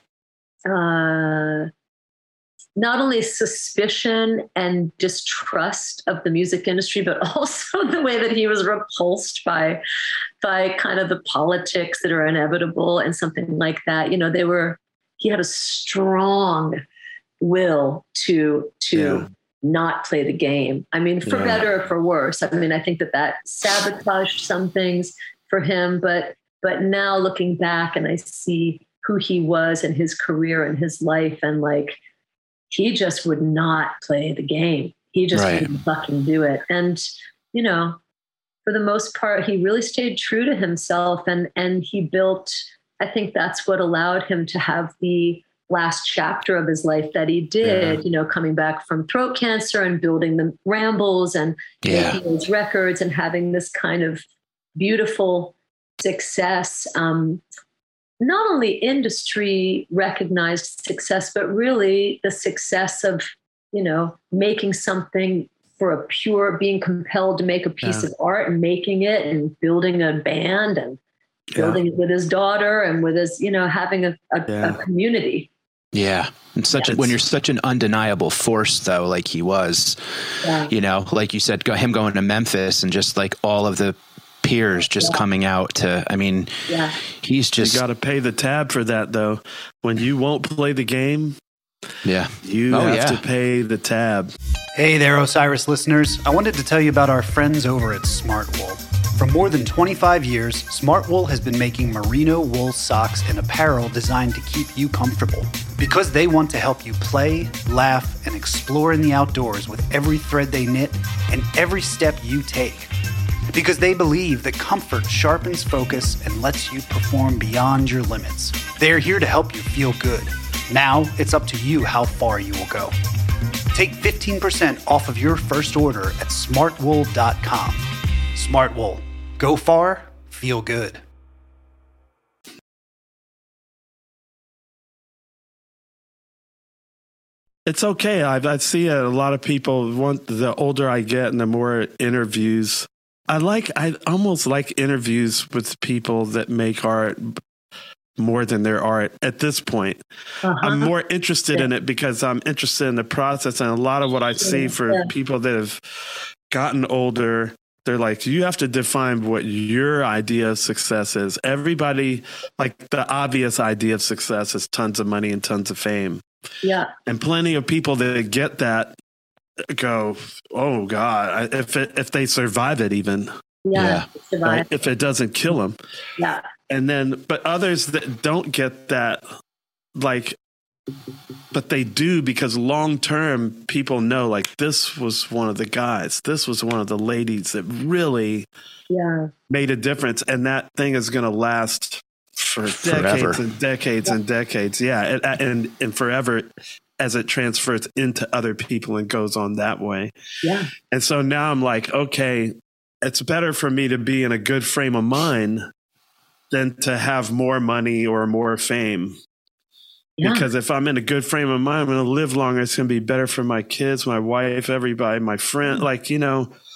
not only suspicion and distrust of the music industry, but also the way that he was repulsed by kind of the politics that are inevitable and something like that. You know, he had a strong will to not play the game. I mean, for better or for worse. I mean, I think that sabotaged some things for him, but now looking back and I see who he was and his career and his life, and like, he just would not play the game. He just wouldn't fucking do it. And, you know, for the most part, he really stayed true to himself, and he built, I think that's what allowed him to have the last chapter of his life that he did, you know, coming back from throat cancer and building the Rambles and making those records and having this kind of beautiful success, not only industry recognized success, but really the success of, you know, making something for being compelled to make a piece of art and making it and building a band and building it with his daughter and with his, you know, having a community. Yeah. And when you're such an undeniable force, though, like he was, you know, like you said, him going to Memphis and just like all of the peers just coming out to, I mean, he's just. You got to pay the tab for that, though. When you won't play the game, you have to pay the tab. Hey there, Osiris listeners. I wanted to tell you about our friends over at Smartwool. For more than 25 years, Smartwool has been making merino wool socks and apparel designed to keep you comfortable. Because they want to help you play, laugh, and explore in the outdoors with every thread they knit and every step you take. Because they believe that comfort sharpens focus and lets you perform beyond your limits. They're here to help you feel good. Now, it's up to you how far you will go. Take 15% off of your first order at smartwool.com. Smartwool. Go far, feel good. It's okay. I see a lot of people want, the older I get and the more interviews. I almost like interviews with people that make art more than their art at this point. I'm more interested in it because I'm interested in the process. And a lot of what I see for people that have gotten older, they're like, you have to define what your idea of success is. Everybody, like, the obvious idea of success is tons of money and tons of fame. Yeah. And plenty of people that get that go, oh God, if they survive it even. Right? If it doesn't kill them. Yeah. And then, but others that don't get that, like, but they do, because long term people know, like, this was one of the guys, this was one of the ladies that really made a difference. And that thing is going to last for decades and decades and decades. Yeah. And forever, as it transfers into other people and goes on that way. Yeah. And so now I'm like, okay, it's better for me to be in a good frame of mind than to have more money or more fame. Yeah. Because if I'm in a good frame of mind, I'm going to live longer. It's going to be better for my kids, my wife, everybody, my friend. Like, you know,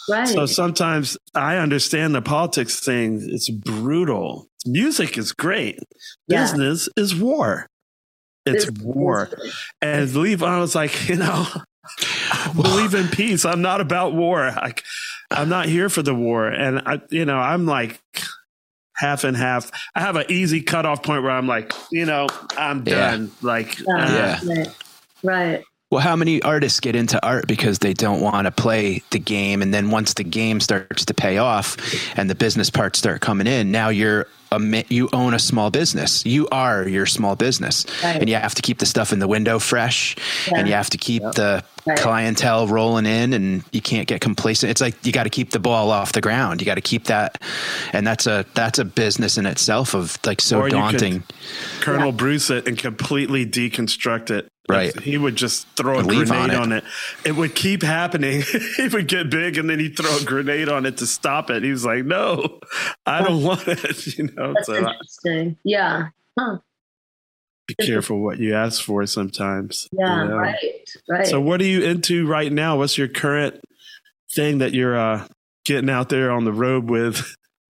Right. So sometimes I understand the politics thing. It's brutal. Music is great. Yeah. Business is war. It's war. And Levon was like, you know, I believe in peace. I'm not about war. I'm not here for the war. And I'm like half and half. I have an easy cutoff point where I'm like, you know, I'm done. Like, Right. Well, how many artists get into art because they don't want to play the game, and then once the game starts to pay off and the business parts start coming in, now you own a small business. You are your small business, and you have to keep the stuff in the window fresh, and you have to keep the clientele rolling in, and you can't get complacent. It's like you got to keep the ball off the ground. You got to keep that, and that's a business in itself of like so daunting. Colonel Bruce it and completely deconstruct it. Right. He would just throw a grenade on it. It would keep happening. He would get big and then he'd throw a grenade on it to stop it. He was like, no, I don't want it. You know, That's interesting. Yeah. Huh. Be careful what you ask for sometimes. Yeah, you know? Right. So what are you into right now? What's your current thing that you're getting out there on the road with?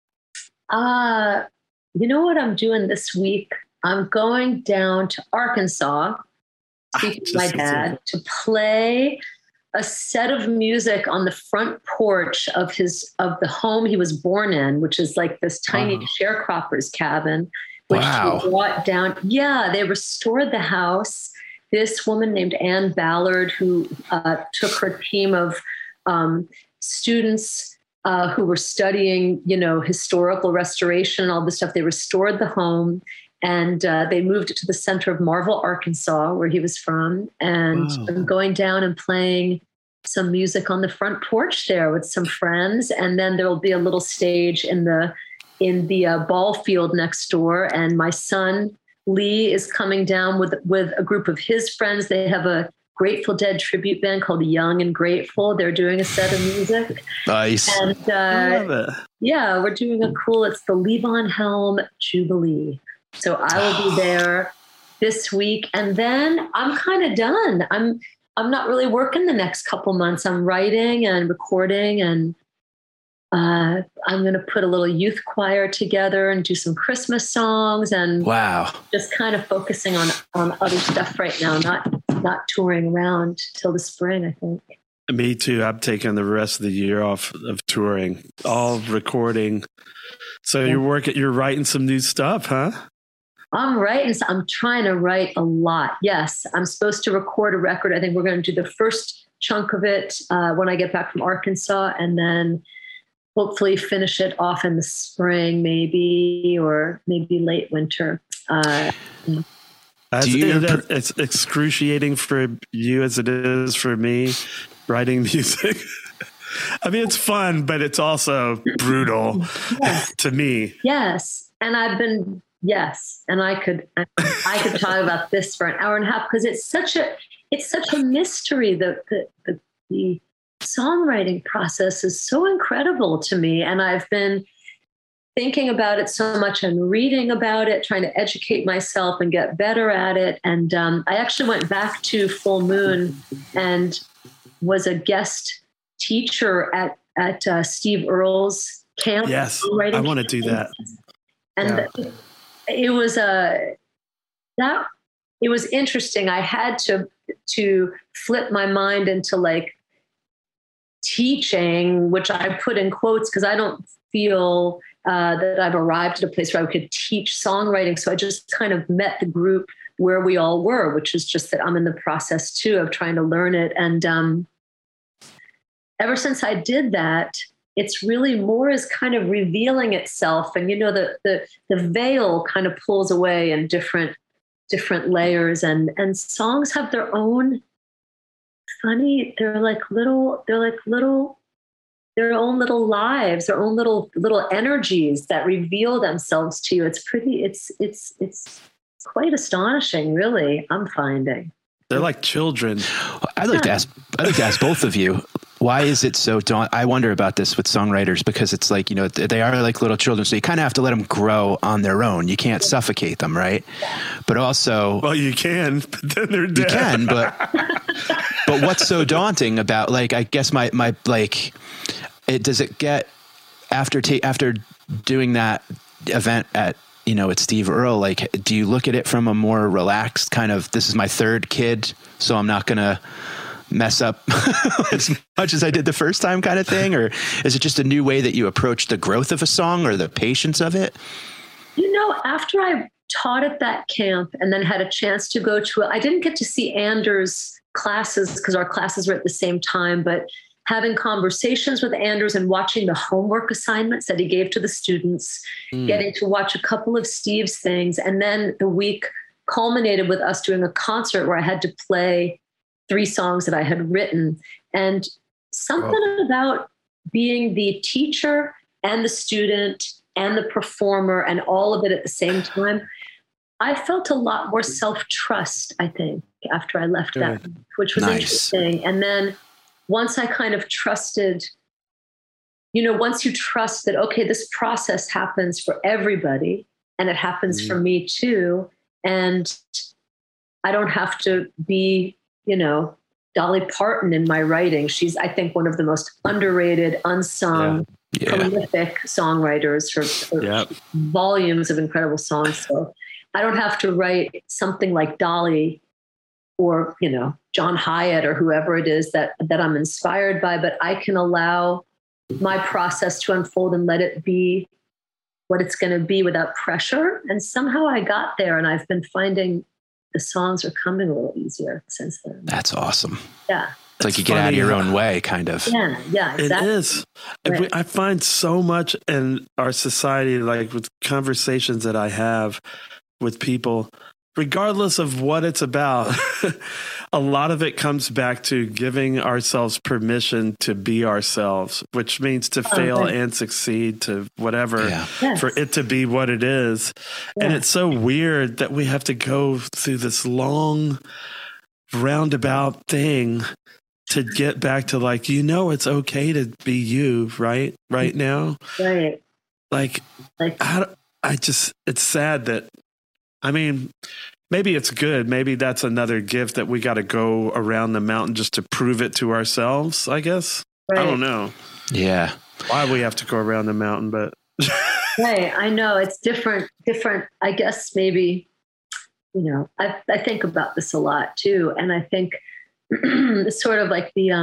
You know what I'm doing this week? I'm going down to Arkansas, speaking to my dad, to play a set of music on the front porch of the home he was born in, which is like this tiny sharecropper's cabin, which he brought down. Yeah, they restored the house. This woman named Ann Ballard, who took her team of students who were studying, historical restoration and all this stuff. They restored the home. And they moved it to the center of Marvell, Arkansas, where he was from. And I'm going down and playing some music on the front porch there with some friends. And then there'll be a little stage in the ball field next door. And my son, Lee, is coming down with a group of his friends. They have a Grateful Dead tribute band called Young and Grateful. They're doing a set of music. Nice. And I love it. Yeah, we're doing it's the Levon Helm Jubilee. So I will be there this week, and then I'm kind of done. I'm not really working the next couple months. I'm writing and recording, and I'm going to put a little youth choir together and do some Christmas songs, and just kind of focusing on other stuff right now. Not touring around till the spring, I think. Me too. I'm taking the rest of the year off of touring, all recording. So you're writing some new stuff, huh? I'm trying to write a lot. Yes, I'm supposed to record a record. I think we're going to do the first chunk of it when I get back from Arkansas, and then hopefully finish it off in the spring, maybe late winter. It's excruciating for you as it is for me writing music. I mean, it's fun, but it's also brutal to me. Yes, and I could talk about this for an hour and a half because it's such a mystery. The songwriting process is so incredible to me, and I've been thinking about it so much and reading about it, trying to educate myself and get better at it. And I actually went back to Full Moon and was a guest teacher at Steve Earle's camp. Yes, I want to do that. And it was interesting. I had to flip my mind into like teaching, which I put in quotes because I don't feel that I've arrived at a place where I could teach songwriting. So I just kind of met the group where we all were, which is just that I'm in the process too of trying to learn it. And ever since I did that, it's really more is kind of revealing itself. And, the veil kind of pulls away in different layers, and songs have their own funny, their own little lives, their own little energies that reveal themselves to you. It's quite astonishing, really, I'm finding. They're like children. I'd like to ask both of you, why is it so I wonder about this with songwriters, because it's like, they are like little children. So you kind of have to let them grow on their own. You can't suffocate them. Right. But also, well, you can, but then they're dead. You can, but what's so daunting about, like, I guess my does it get after doing that event at, at Steve Earle, like, do you look at it from a more relaxed kind of, this is my third kid, so I'm not going to mess up as much as I did the first time kind of thing? Or is it just a new way that you approach the growth of a song or the patience of it? After I taught at that camp and then had a chance to go to I didn't get to see Anders' classes because our classes were at the same time, but having conversations with Anders and watching the homework assignments that he gave to the students, getting to watch a couple of Steve's things. And then the week culminated with us doing a concert where I had to play 3 songs that I had written. And something about being the teacher and the student and the performer and all of it at the same time, I felt a lot more self-trust, I think, after I left that, which was interesting. And then once I kind of trusted, once you trust that, okay, this process happens for everybody and it happens for me too. And I don't have to be, Dolly Parton in my writing. She's, I think, one of the most underrated, unsung, prolific songwriters for volumes of incredible songs. So I don't have to write something like Dolly or, John Hyatt or whoever it is that I'm inspired by, but I can allow my process to unfold and let it be what it's going to be without pressure. And somehow I got there, and I've been finding the songs are coming a little easier since then. That's awesome. Yeah. It's like you get out of your own way, kind of. Yeah, exactly. It is. Right. I find so much in our society, like with conversations that I have with people, regardless of what it's about, a lot of it comes back to giving ourselves permission to be ourselves, which means to fail and succeed, to whatever, for it to be what it is. Yeah. And it's so weird that we have to go through this long roundabout thing to get back to, like, it's okay to be you right now. Right. Like it's sad that, maybe it's good. Maybe that's another gift that we got to go around the mountain just to prove it to ourselves, I guess. Right. I don't know. Yeah. Why we have to go around the mountain, but. Right. I know it's different. I guess maybe, I think about this a lot too. And I think it's sort of like the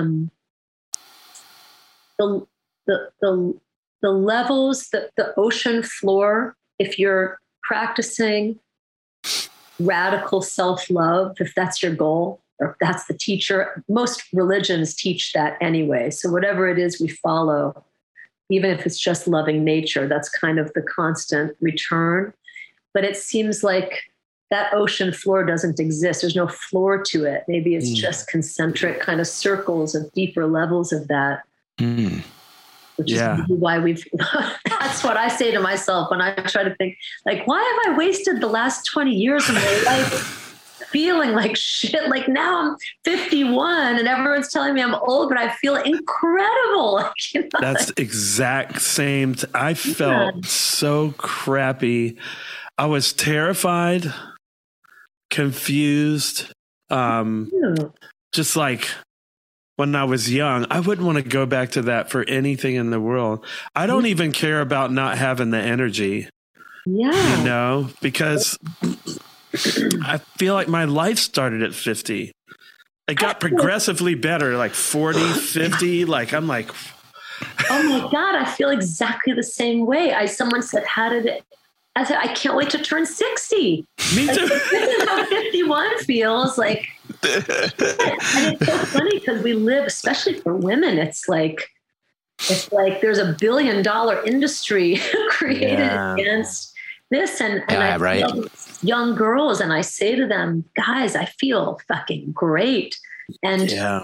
levels, the ocean floor, if you're practicing radical self-love, if that's your goal, or if that's the teacher. Most religions teach that anyway. So whatever it is we follow, even if it's just loving nature, that's kind of the constant return. But it seems like that ocean floor doesn't exist. There's no floor to it. Maybe it's just concentric kind of circles of deeper levels of that. Which is why that's what I say to myself when I try to think, like, why have I wasted the last 20 years of my life feeling like shit? Like, now I'm 51 and everyone's telling me I'm old, but I feel incredible. That's exact same. I felt so crappy. I was terrified, confused, just like, when I was young. I wouldn't want to go back to that for anything in the world. I don't even care about not having the energy. Yeah. Because I feel like my life started at 50. It got progressively better, like 40, 50. Like, I'm like, oh my God, I feel exactly the same way. Someone said, how did it? I said, I can't wait to turn 60. Me too. This is how 51 feels like. And it's so funny because we live, especially for women, it's like there's $1 billion industry created against this. And I feel young girls, and I say to them, guys, I feel fucking great. And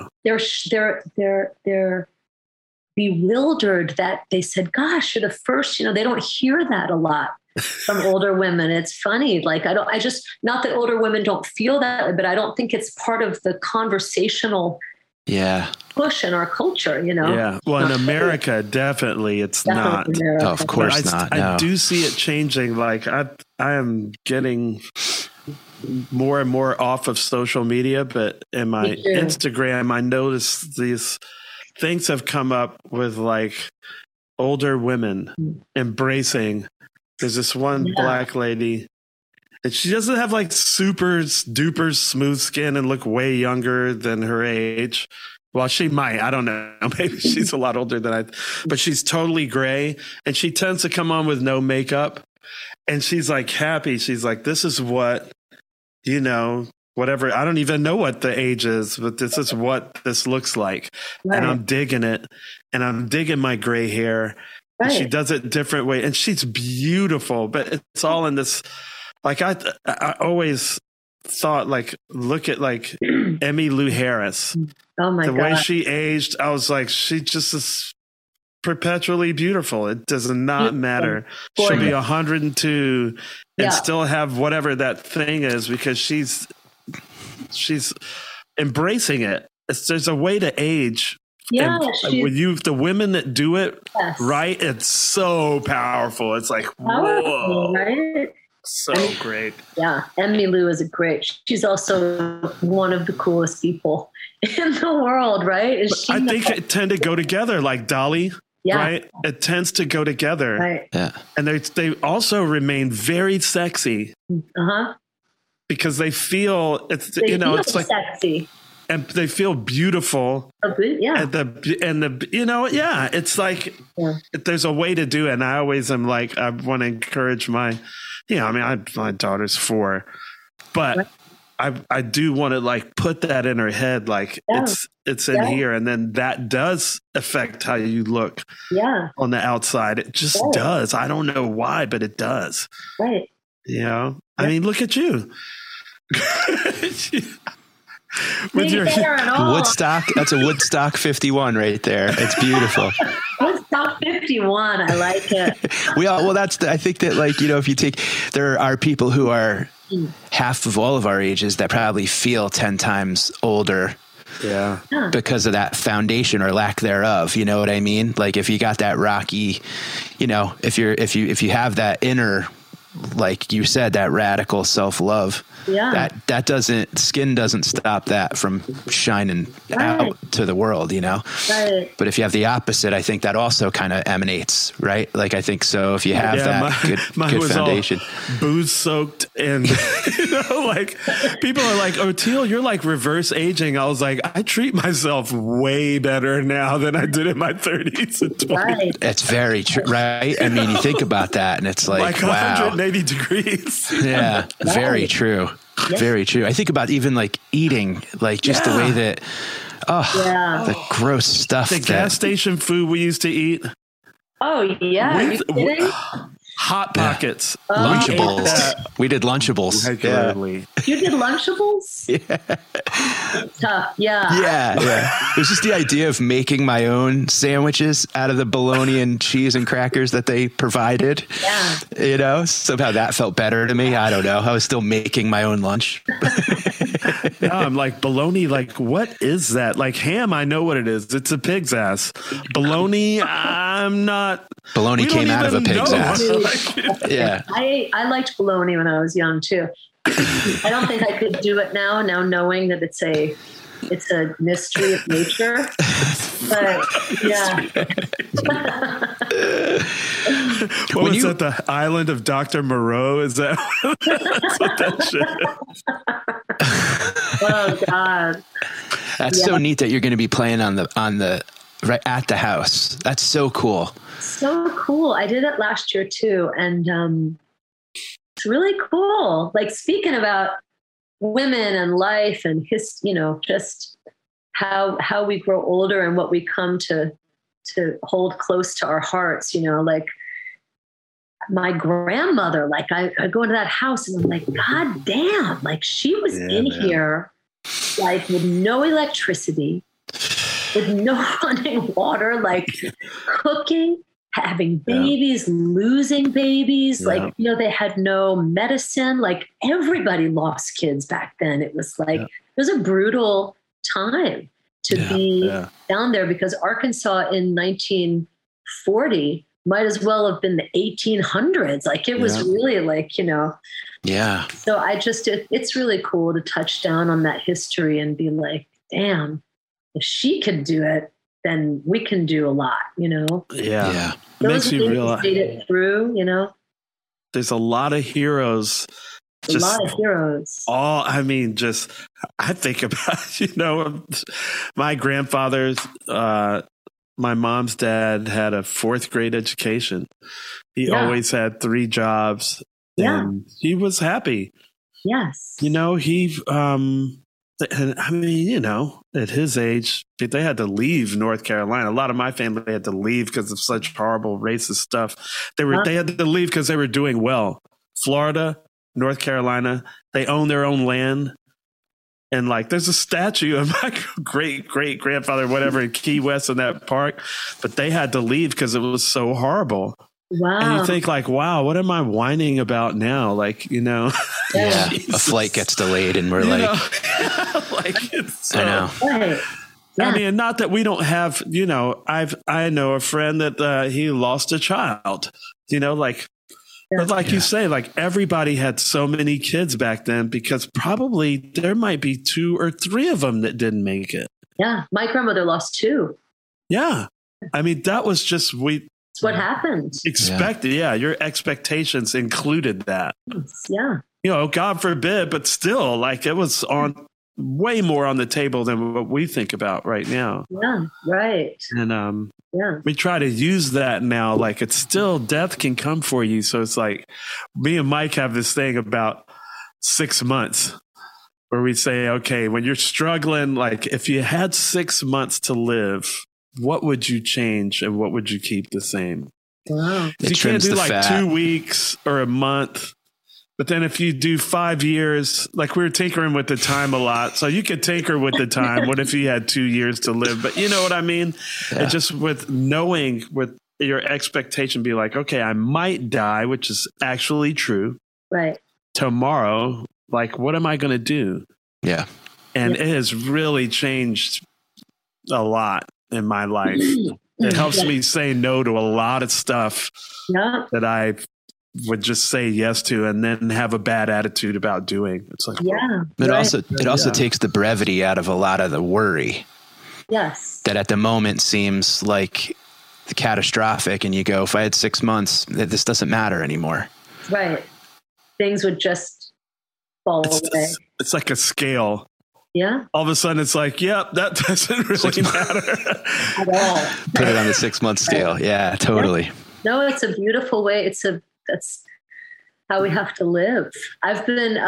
they're bewildered that they said, gosh, at first, they don't hear that a lot from older women. It's funny. Like, not that older women don't feel that way, but I don't think it's part of the conversational push in our culture, Yeah. Well, in America, definitely it's not. Oh, of course not. No. I do see it changing. Like, I am getting more and more off of social media, but in my Instagram, I notice these things have come up with like older women embracing. There's this one black lady, and she doesn't have like super duper smooth skin and look way younger than her age. Well, she might. I don't know. Maybe she's a lot older than but she's totally gray, and she tends to come on with no makeup, and she's like happy. She's like, this is what, whatever. I don't even know what the age is, but this is what this looks like. Right. And I'm digging it, and I'm digging my gray hair. Right. And she does it different way, and she's beautiful, but it's all in this, like, I always thought, like, look at like Emmylou Harris. Oh my God. The way she aged, I was like, she just is perpetually beautiful. It does not matter. She'll be 102 and still have whatever that thing is, because she's embracing it. There's a way to age. Yeah, and the women that do it right, it's so powerful. It's like, whoa, right? So great. Yeah, Emmylou is she's also one of the coolest people in the world, right? I think it tend to go together, like Dolly. Yeah. Right? It tends to go together. Right. Yeah. And they also remain very sexy. Uh-huh. Because they feel it's like sexy. And they feel beautiful. Yeah. And it's like there's a way to do it. And I always am like, I want to encourage my daughter's 4, but I do want to like put that in her head, like it's in here, and then that does affect how you look on the outside. It just does. I don't know why, but it does. Right. I mean, look at you. With your Woodstock, that's a Woodstock 51 right there. It's beautiful. Woodstock 51, I like it. I think that, like, if there are people who are half of all of our ages that probably feel 10 times older. Yeah. Because of that foundation or lack thereof. You know what I mean? Like, if you got that rocky, if you have that inner, like you said, that radical self-love, skin doesn't stop that from shining out to the world, Right. But if you have the opposite, I think that also kind of emanates, right? Like, I think so. If you have that good foundation, booze soaked, and like people are like, "Oh, Teal, you're like reverse aging." I was like, I treat myself way better now than I did in my 30s and 20s. Right. It's very true, right? I mean, you think about that, and it's like 180 degrees. Yeah, very true. Yeah. Very true. I think about even like eating, like just the way that, the gross stuff. The gas station food we used to eat. Oh, yeah. Are you kidding? Hot Pockets. Lunchables. We did Lunchables. Regularly. You did Lunchables? Yeah. Tough. Yeah. It was just the idea of making my own sandwiches out of the bologna and cheese and crackers that they provided. Yeah. Somehow that felt better to me. I don't know. I was still making my own lunch. I'm like, bologna, like, what is that? Like, ham, I know what it is. It's a pig's ass. Bologna, I'm not. Bologna came out of a pig's ass. Yeah. I liked bologna when I was young too. I don't think I could do it now knowing that it's a mystery of nature. But what was that, the island of Dr. Moreau? Is that that's what that shit is? Oh God. That's so neat that you're going to be playing on the right at the house. That's so cool. So cool. I did it last year too. And it's really cool. Like, speaking about women and life and just how we grow older and what we come to hold close to our hearts, like my grandmother, like I go into that house and I'm like, God damn, like she was here, like with no electricity, with no running water, like cooking, having babies, losing babies. Like, they had no medicine. Like, everybody lost kids back then. It was like, it was a brutal time to be down there, because Arkansas in 1940 might as well have been the 1800s. Like, it was really like, Yeah. So it's really cool to touch down on that history and be like, damn, if she could do it, then we can do a lot, you know? Yeah. It Those makes you realize made it through, you know? there's a lot of heroes. A lot of heroes. I think about, my grandfather's, my mom's dad had a 4th grade education. He always had 3 jobs and he was happy. Yes. At his age, they had to leave North Carolina. A lot of my family had to leave because of such horrible racist stuff. They had to leave because they were doing well. Florida, North Carolina, they own their own land. And there's a statue of my great grandfather, whatever, in Key West in that park. But they had to leave because it was so horrible. Wow. And you think wow, what am I whining about now? A flight gets delayed and we're I know. Right. Yeah. I mean, not that we don't have, I know a friend that he lost a child, but you say, everybody had so many kids back then because probably there might be 2 or 3 of them that didn't make it. Yeah. My grandmother lost 2. Yeah. I mean, that was just, it's what happened. Expected. Yeah. Your expectations included that. Yeah. God forbid, but still it was on way more on the table than what we think about right now. Yeah. Right. And, we try to use that now. It's still death can come for you. So it's me and Mike have this thing about 6 months where we say, okay, when you're struggling, if you had 6 months to live, what would you change and what would you keep the same? Wow. You can't do 2 weeks or a month. But then if you do 5 years, we were tinkering with the time a lot. So you could tinker with the time. What if you had 2 years to live? But you know what I mean? Yeah. And just with knowing, with your expectation, be okay, I might die, which is actually true. Right. Tomorrow, what am I going to do? Yeah. And it has really changed a lot in my life. It helps me say no to a lot of stuff that I would just say yes to and then have a bad attitude about doing. It's it also takes the brevity out of a lot of the worry. Yes. That at the moment seems catastrophic, and you go, if I had 6 months, this doesn't matter anymore. Right. Things would just fall away. It's like a scale. Yeah. All of a sudden it's yep, that doesn't really matter at all. Put it on the 6 month scale. Yeah, totally. Yeah. No, it's a beautiful way. That's how we have to live. I've been,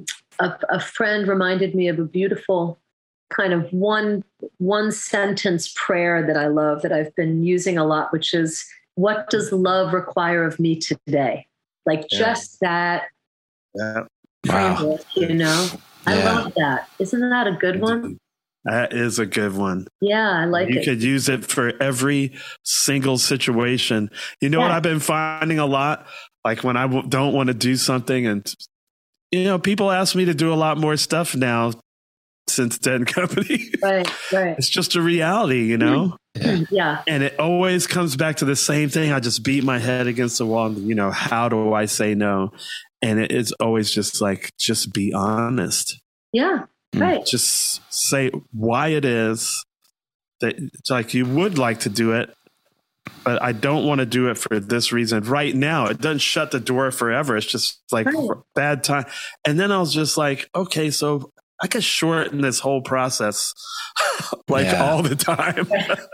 a friend reminded me of a beautiful kind of one sentence prayer that I love that I've been using a lot, which is, what does love require of me today? Just that. Yeah. Wow. I love that. Isn't that a good one? That is a good one. Yeah, I like it. You could use it for every single situation. You know what I've been finding a lot? When I don't want to do something, and people ask me to do a lot more stuff now since Dead & Company. Right. It's just a reality, Yeah. And it always comes back to the same thing. I just beat my head against the wall and, how do I say no? And it's always just just be honest. Yeah. Right. Just say why it is that you would like to do it, but I don't want to do it for this reason right now. It doesn't shut the door forever. It's just bad time. And then I was just okay, so I could shorten this whole process all the time.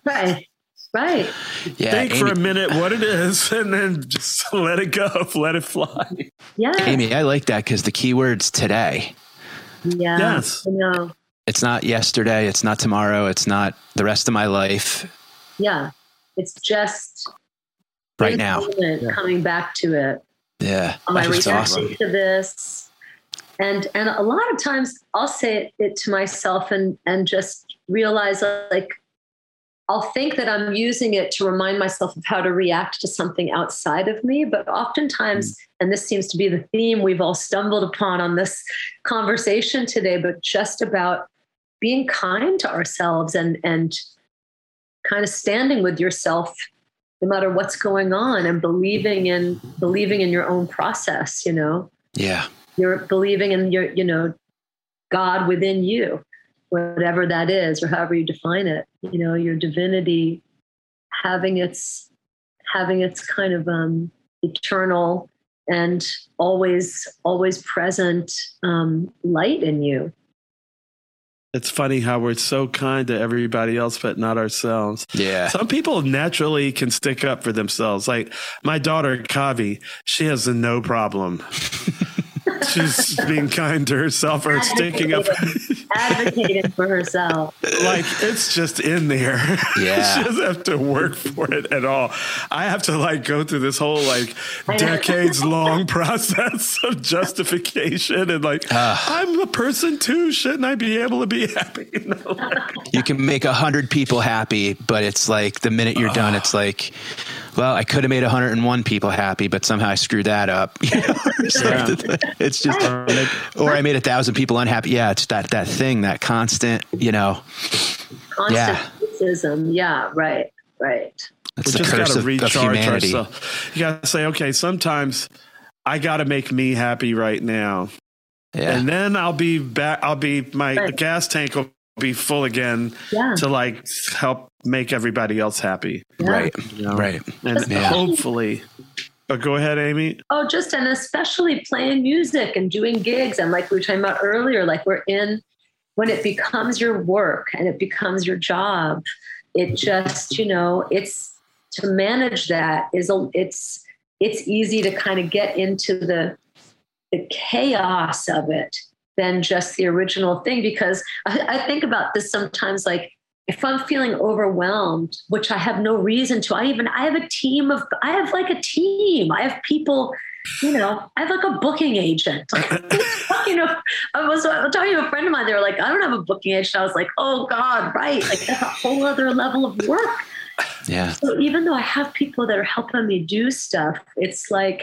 Right. Yeah, think for a minute what it is and then just let it go, let it fly. Yeah. Amy, I like that because the key word's today. Yeah. Yes. I know. It's not yesterday. It's not tomorrow. It's not the rest of my life. Yeah. It's just right now. Coming back to it. Yeah. Am I reacting awesome. to this? And a lot of times I'll say it to myself and just realize I'll think that I'm using it to remind myself of how to react to something outside of me. But oftentimes, and this seems to be the theme we've all stumbled upon on this conversation today, but just about being kind to ourselves and kind of standing with yourself no matter what's going on and believing in your own process, Yeah. You're believing in your, God within you. whatever that is, or however you define it, you know, your divinity having its kind of eternal and always present light in you. It's funny how we're so kind to everybody else, but not ourselves. Yeah. Some people naturally can stick up for themselves. Like my daughter, Kavi, she has no problem. She's being kind to herself or sticking up. Advocating for herself. Like it's just in there. Yeah. She doesn't have to work for it at all. I have to like go through this whole like decades long process of justification and like, I'm a person too. Shouldn't I be able to be happy? You know, like, you can make 100 people happy, but it's like the minute you're done, it's like, well, I could have made 101 people happy, but somehow I screwed that up. You know? It's just, or I made 1,000 people unhappy. Yeah, it's that thing, that constant, you know. Constant criticism. Yeah, right. we It's just got to recharge humanity. ourselves. You got to say, okay, sometimes I got to make me happy right now. Yeah. And then I'll be back. My gas tank will be full again to like help make everybody else happy. Yeah. Right. You know? Right. And hopefully, but go ahead, Amy. Oh, and especially playing music and doing gigs. And like we were talking about earlier, like when it becomes your work and it becomes your job, it just, you know, it's to manage that it's easy to kind of get into the chaos of it than just the original thing. Because I think about this sometimes, like if I'm feeling overwhelmed, which I have no reason to, I have a team. I have people, you know, I have like a booking agent. You know, I was talking to a friend of mine. They were like, I don't have a booking agent. I was like, oh God, right. Like that's a whole other level of work. Yeah. So even though I have people that are helping me do stuff, it's like,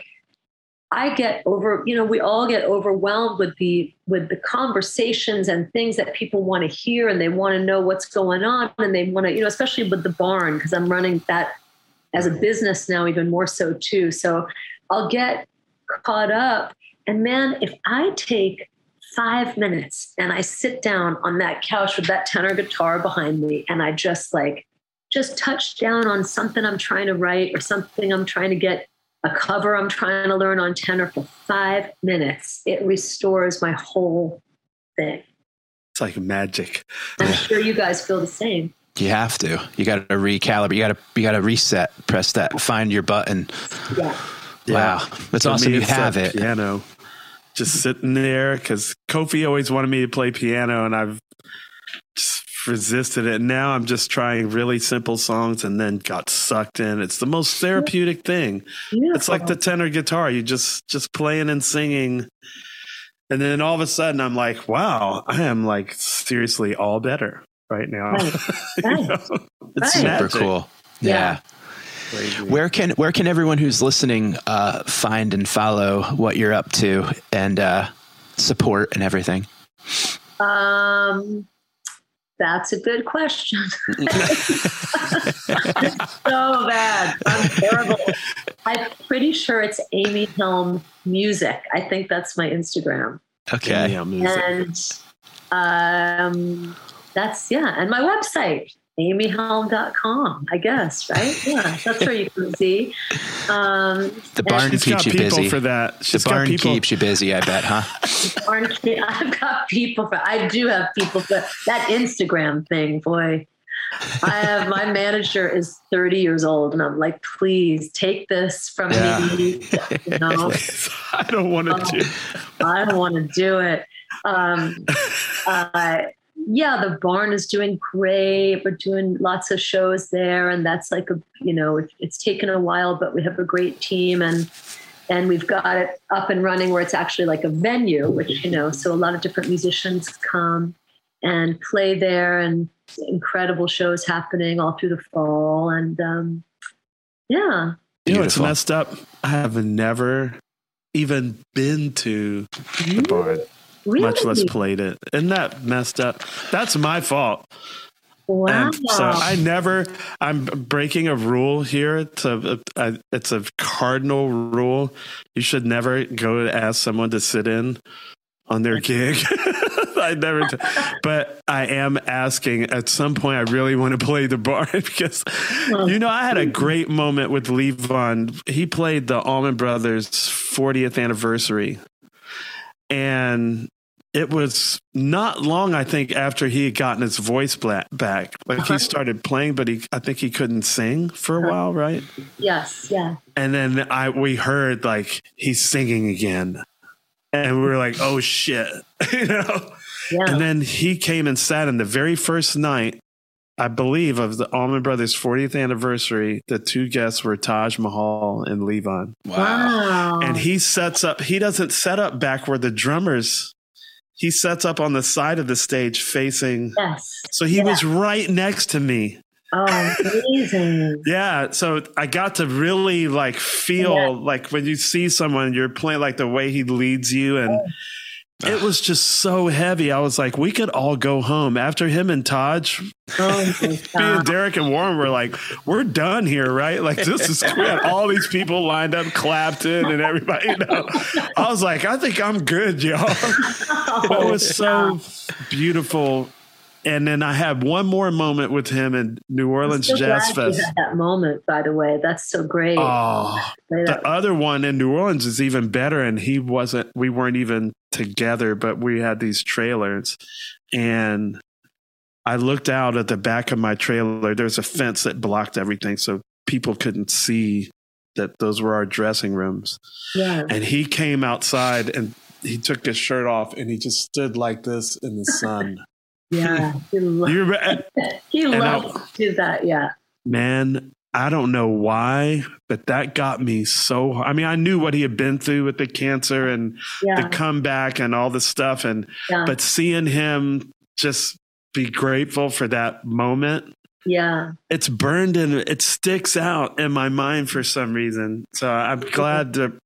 we all get overwhelmed with the conversations and things that people want to hear, and they want to know what's going on, and they want to, you know, especially with the barn, because I'm running that as a business now, even more so too. So I'll get caught up, and man, if I take 5 minutes and I sit down on that couch with that tenor guitar behind me, and I just touch down on something I'm trying to write or something I'm trying to get, a cover I'm trying to learn on tenor for 5 minutes, it restores my whole thing. It's like magic. I'm sure you guys feel the same. You have to. You got to recalibrate. You got to reset. Press that. Find your button. Yeah. Wow, that's awesome. You have it. Piano, just sitting there, because Kofi always wanted me to play piano, and I've just resisted it. Now I'm just trying really simple songs, and then got sucked in. It's the most therapeutic thing. Beautiful. It's like the tenor guitar. You just playing and singing, and then all of a sudden I'm like, wow, I am like seriously all better right now. Right. You know? It's super magic. Cool. Yeah. Crazy. Where can everyone who's listening find and follow what you're up to and support and everything? That's a good question. So bad. I'm terrible. I'm pretty sure it's Amy Helm Music. I think that's my Instagram. Okay. And that's, and my website, amyhelm.com, I guess, right? Yeah, that's where you can see. The barn keeps you busy. For that. The barn keeps you busy, I bet, huh? I've got people I do have people for that Instagram thing, boy. My manager is 30 years old, and I'm like, please take this from me. You know? I don't want to do. I don't want to do it. The barn is doing great. We're doing lots of shows there, and that's like it's taken a while, but we have a great team, and we've got it up and running where it's actually like a venue, which so a lot of different musicians come and play there, and incredible shows happening all through the fall, and it's messed up. I have never even been to the barn. Really? Much less played it. Isn't that messed up? That's my fault. Wow. So I'm breaking a rule here. It's a cardinal rule. You should never go to ask someone to sit in on their gig. But I am asking at some point, I really want to play the bar because, I had a great moment with Levon. He played the Allman Brothers 40th anniversary. And it was not long, I think, after he had gotten his voice back. Like he started playing, but I think he couldn't sing for a while, right? Yes, yeah. And then we heard like he's singing again. And we were like, oh shit, Yeah. And then he came and sat in the very first night, I believe, of the Allman Brothers 40th anniversary. The two guests were Taj Mahal and Levon. Wow. And he doesn't set up back where the drummers, he sets up on the side of the stage facing. Yes. So he was right next to me. Oh, amazing. Yeah. So I got to really like feel like when you see someone, you're playing like the way he leads you. And it was just so heavy. I was like, we could all go home after him and Taj. Me and Derek and Warren were like, we're done here, right? Like this is, we had all these people lined up, Clapton and everybody. I was like, I think I'm good, y'all. But it was so beautiful. And then I had one more moment with him in New Orleans Jazz Fest. You had that moment, by the way. That's so great. Oh, the other one in New Orleans is even better. And we weren't even together, but we had these trailers. And I looked out at the back of my trailer. There's a fence that blocked everything. So people couldn't see that those were our dressing rooms. Yeah. And he came outside and he took his shirt off and he just stood like this in the sun. Yeah, he loves to do that. Yeah, man, I don't know why, but that got me so. I mean, I knew what he had been through with the cancer and the comeback and all the stuff, but seeing him just be grateful for that moment, it's burned and it sticks out in my mind for some reason. So I'm glad to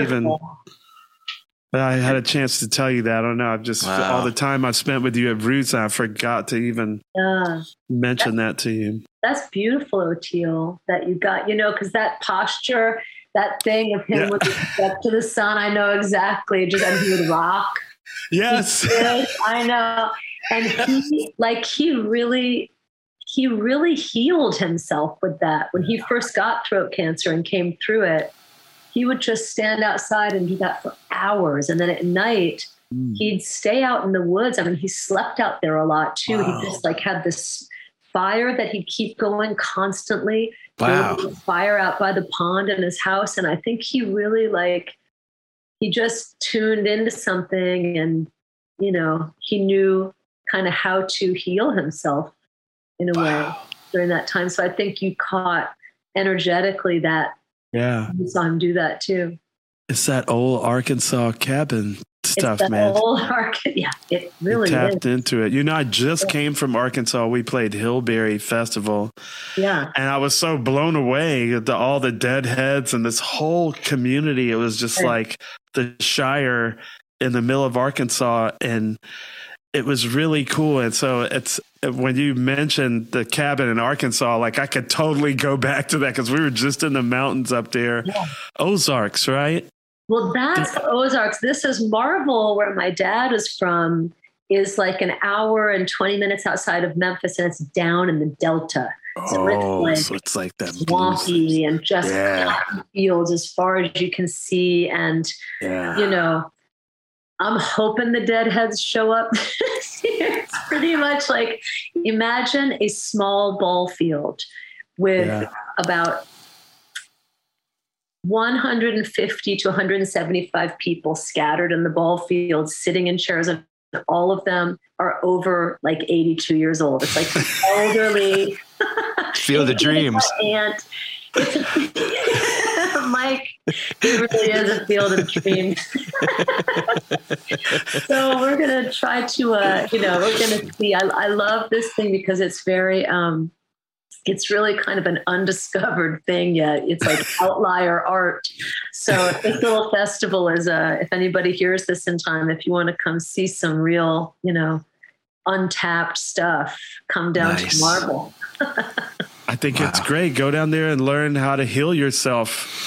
I had a chance to tell you that. I don't know. I've just all the time I've spent with you at Roots, I forgot to even mention that to you. That's beautiful, Oteil, that you got, because that posture, that thing of him with his step to the sun, I know exactly. Just and he would rock. Yes. I know. And he really healed himself with that. When he first got throat cancer and came through it, he would just stand outside and do that for hours. And then at night, he'd stay out in the woods. I mean, he slept out there a lot too. Wow. He just had this fire that he'd keep going constantly. Wow. Fire out by the pond in his house. And I think he really he just tuned into something and, he knew kind of how to heal himself in a way during that time. So I think you caught energetically that. Yeah. You saw him do that too. It's that old Arkansas cabin stuff, man. It really tapped into it. I just came from Arkansas. We played Hillberry Festival. Yeah. And I was so blown away at all the Deadheads and this whole community. It was just like the Shire in the middle of Arkansas. And it was really cool. And so it's when you mentioned the cabin in Arkansas, I could totally go back to that because we were just in the mountains up there. Yeah. Ozarks, right? Well, that's the Ozarks. This is Marble, where my dad is from, is an hour and 20 minutes outside of Memphis, and it's down in the Delta. So it's like that swampy and just cotton fields as far as you can see. And, I'm hoping the Deadheads show up. It's pretty much imagine a small ball field with about 150 to 175 people scattered in the ball field, sitting in chairs, and all of them are over 82 years old. It's elderly. Feel the dreams. And Mike, it really is a field of dreams. So we're going to try to, we're going to see. I love this thing because it's very, it's really kind of an undiscovered thing yet. It's outlier art. So this little festival is, if anybody hears this in time, if you want to come see some real, untapped stuff, come down to Marble. I think it's great. Go down there and learn how to heal yourself.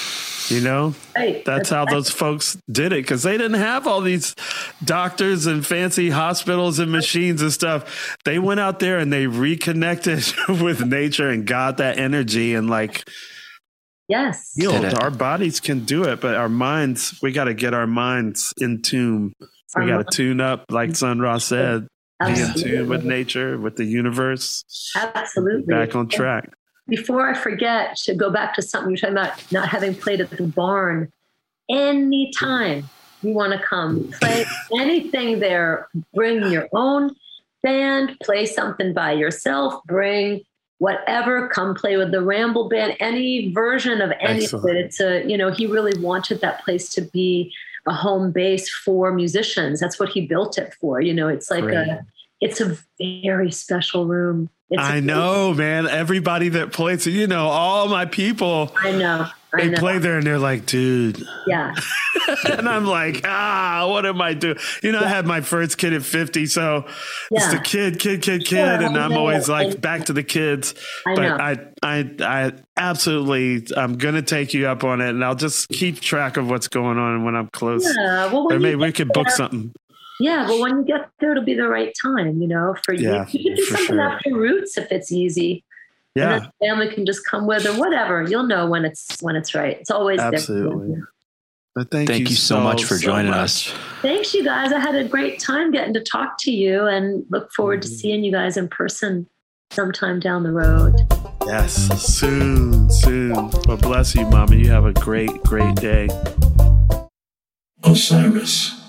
You know, right. That's how those folks did it, because they didn't have all these doctors and fancy hospitals and machines and stuff. They went out there and they reconnected with nature and got that energy and like, yes, healed. Our bodies can do it, but our minds, we got to get our minds in tune. We got to tune up, like Sun Ra said, be in tune with nature, with the universe. Absolutely. Back on track. Before I forget, to go back to something you're talking about, not having played at the barn. Anytime you want to come play anything there, bring your own band, play something by yourself, bring whatever, come play with the Ramble Band, any version of any of it. It's he really wanted that place to be a home base for musicians. That's what he built it for. It's like it's a very special room. I know, man. Everybody that plays, all my people. I know. They play there and they're like, dude. Yeah. And I'm like, what am I doing? I had my first kid at 50. So it's the kid. Yeah, and I'm always like, back to the kids. I absolutely, I'm going to take you up on it. And I'll just keep track of what's going on when I'm close. Yeah. Well, or maybe we could book something. Yeah, well, when you get there, it'll be the right time, for you. Yeah, you can do something after Roots if it's easy. Yeah, and then the family can just come with or whatever. You'll know when it's right. It's always absolutely. There. But thank you so much for joining us. Thanks, you guys. I had a great time getting to talk to you, and look forward to seeing you guys in person sometime down the road. Yes, soon. Well, bless you, Mama. You have a great day. Osiris.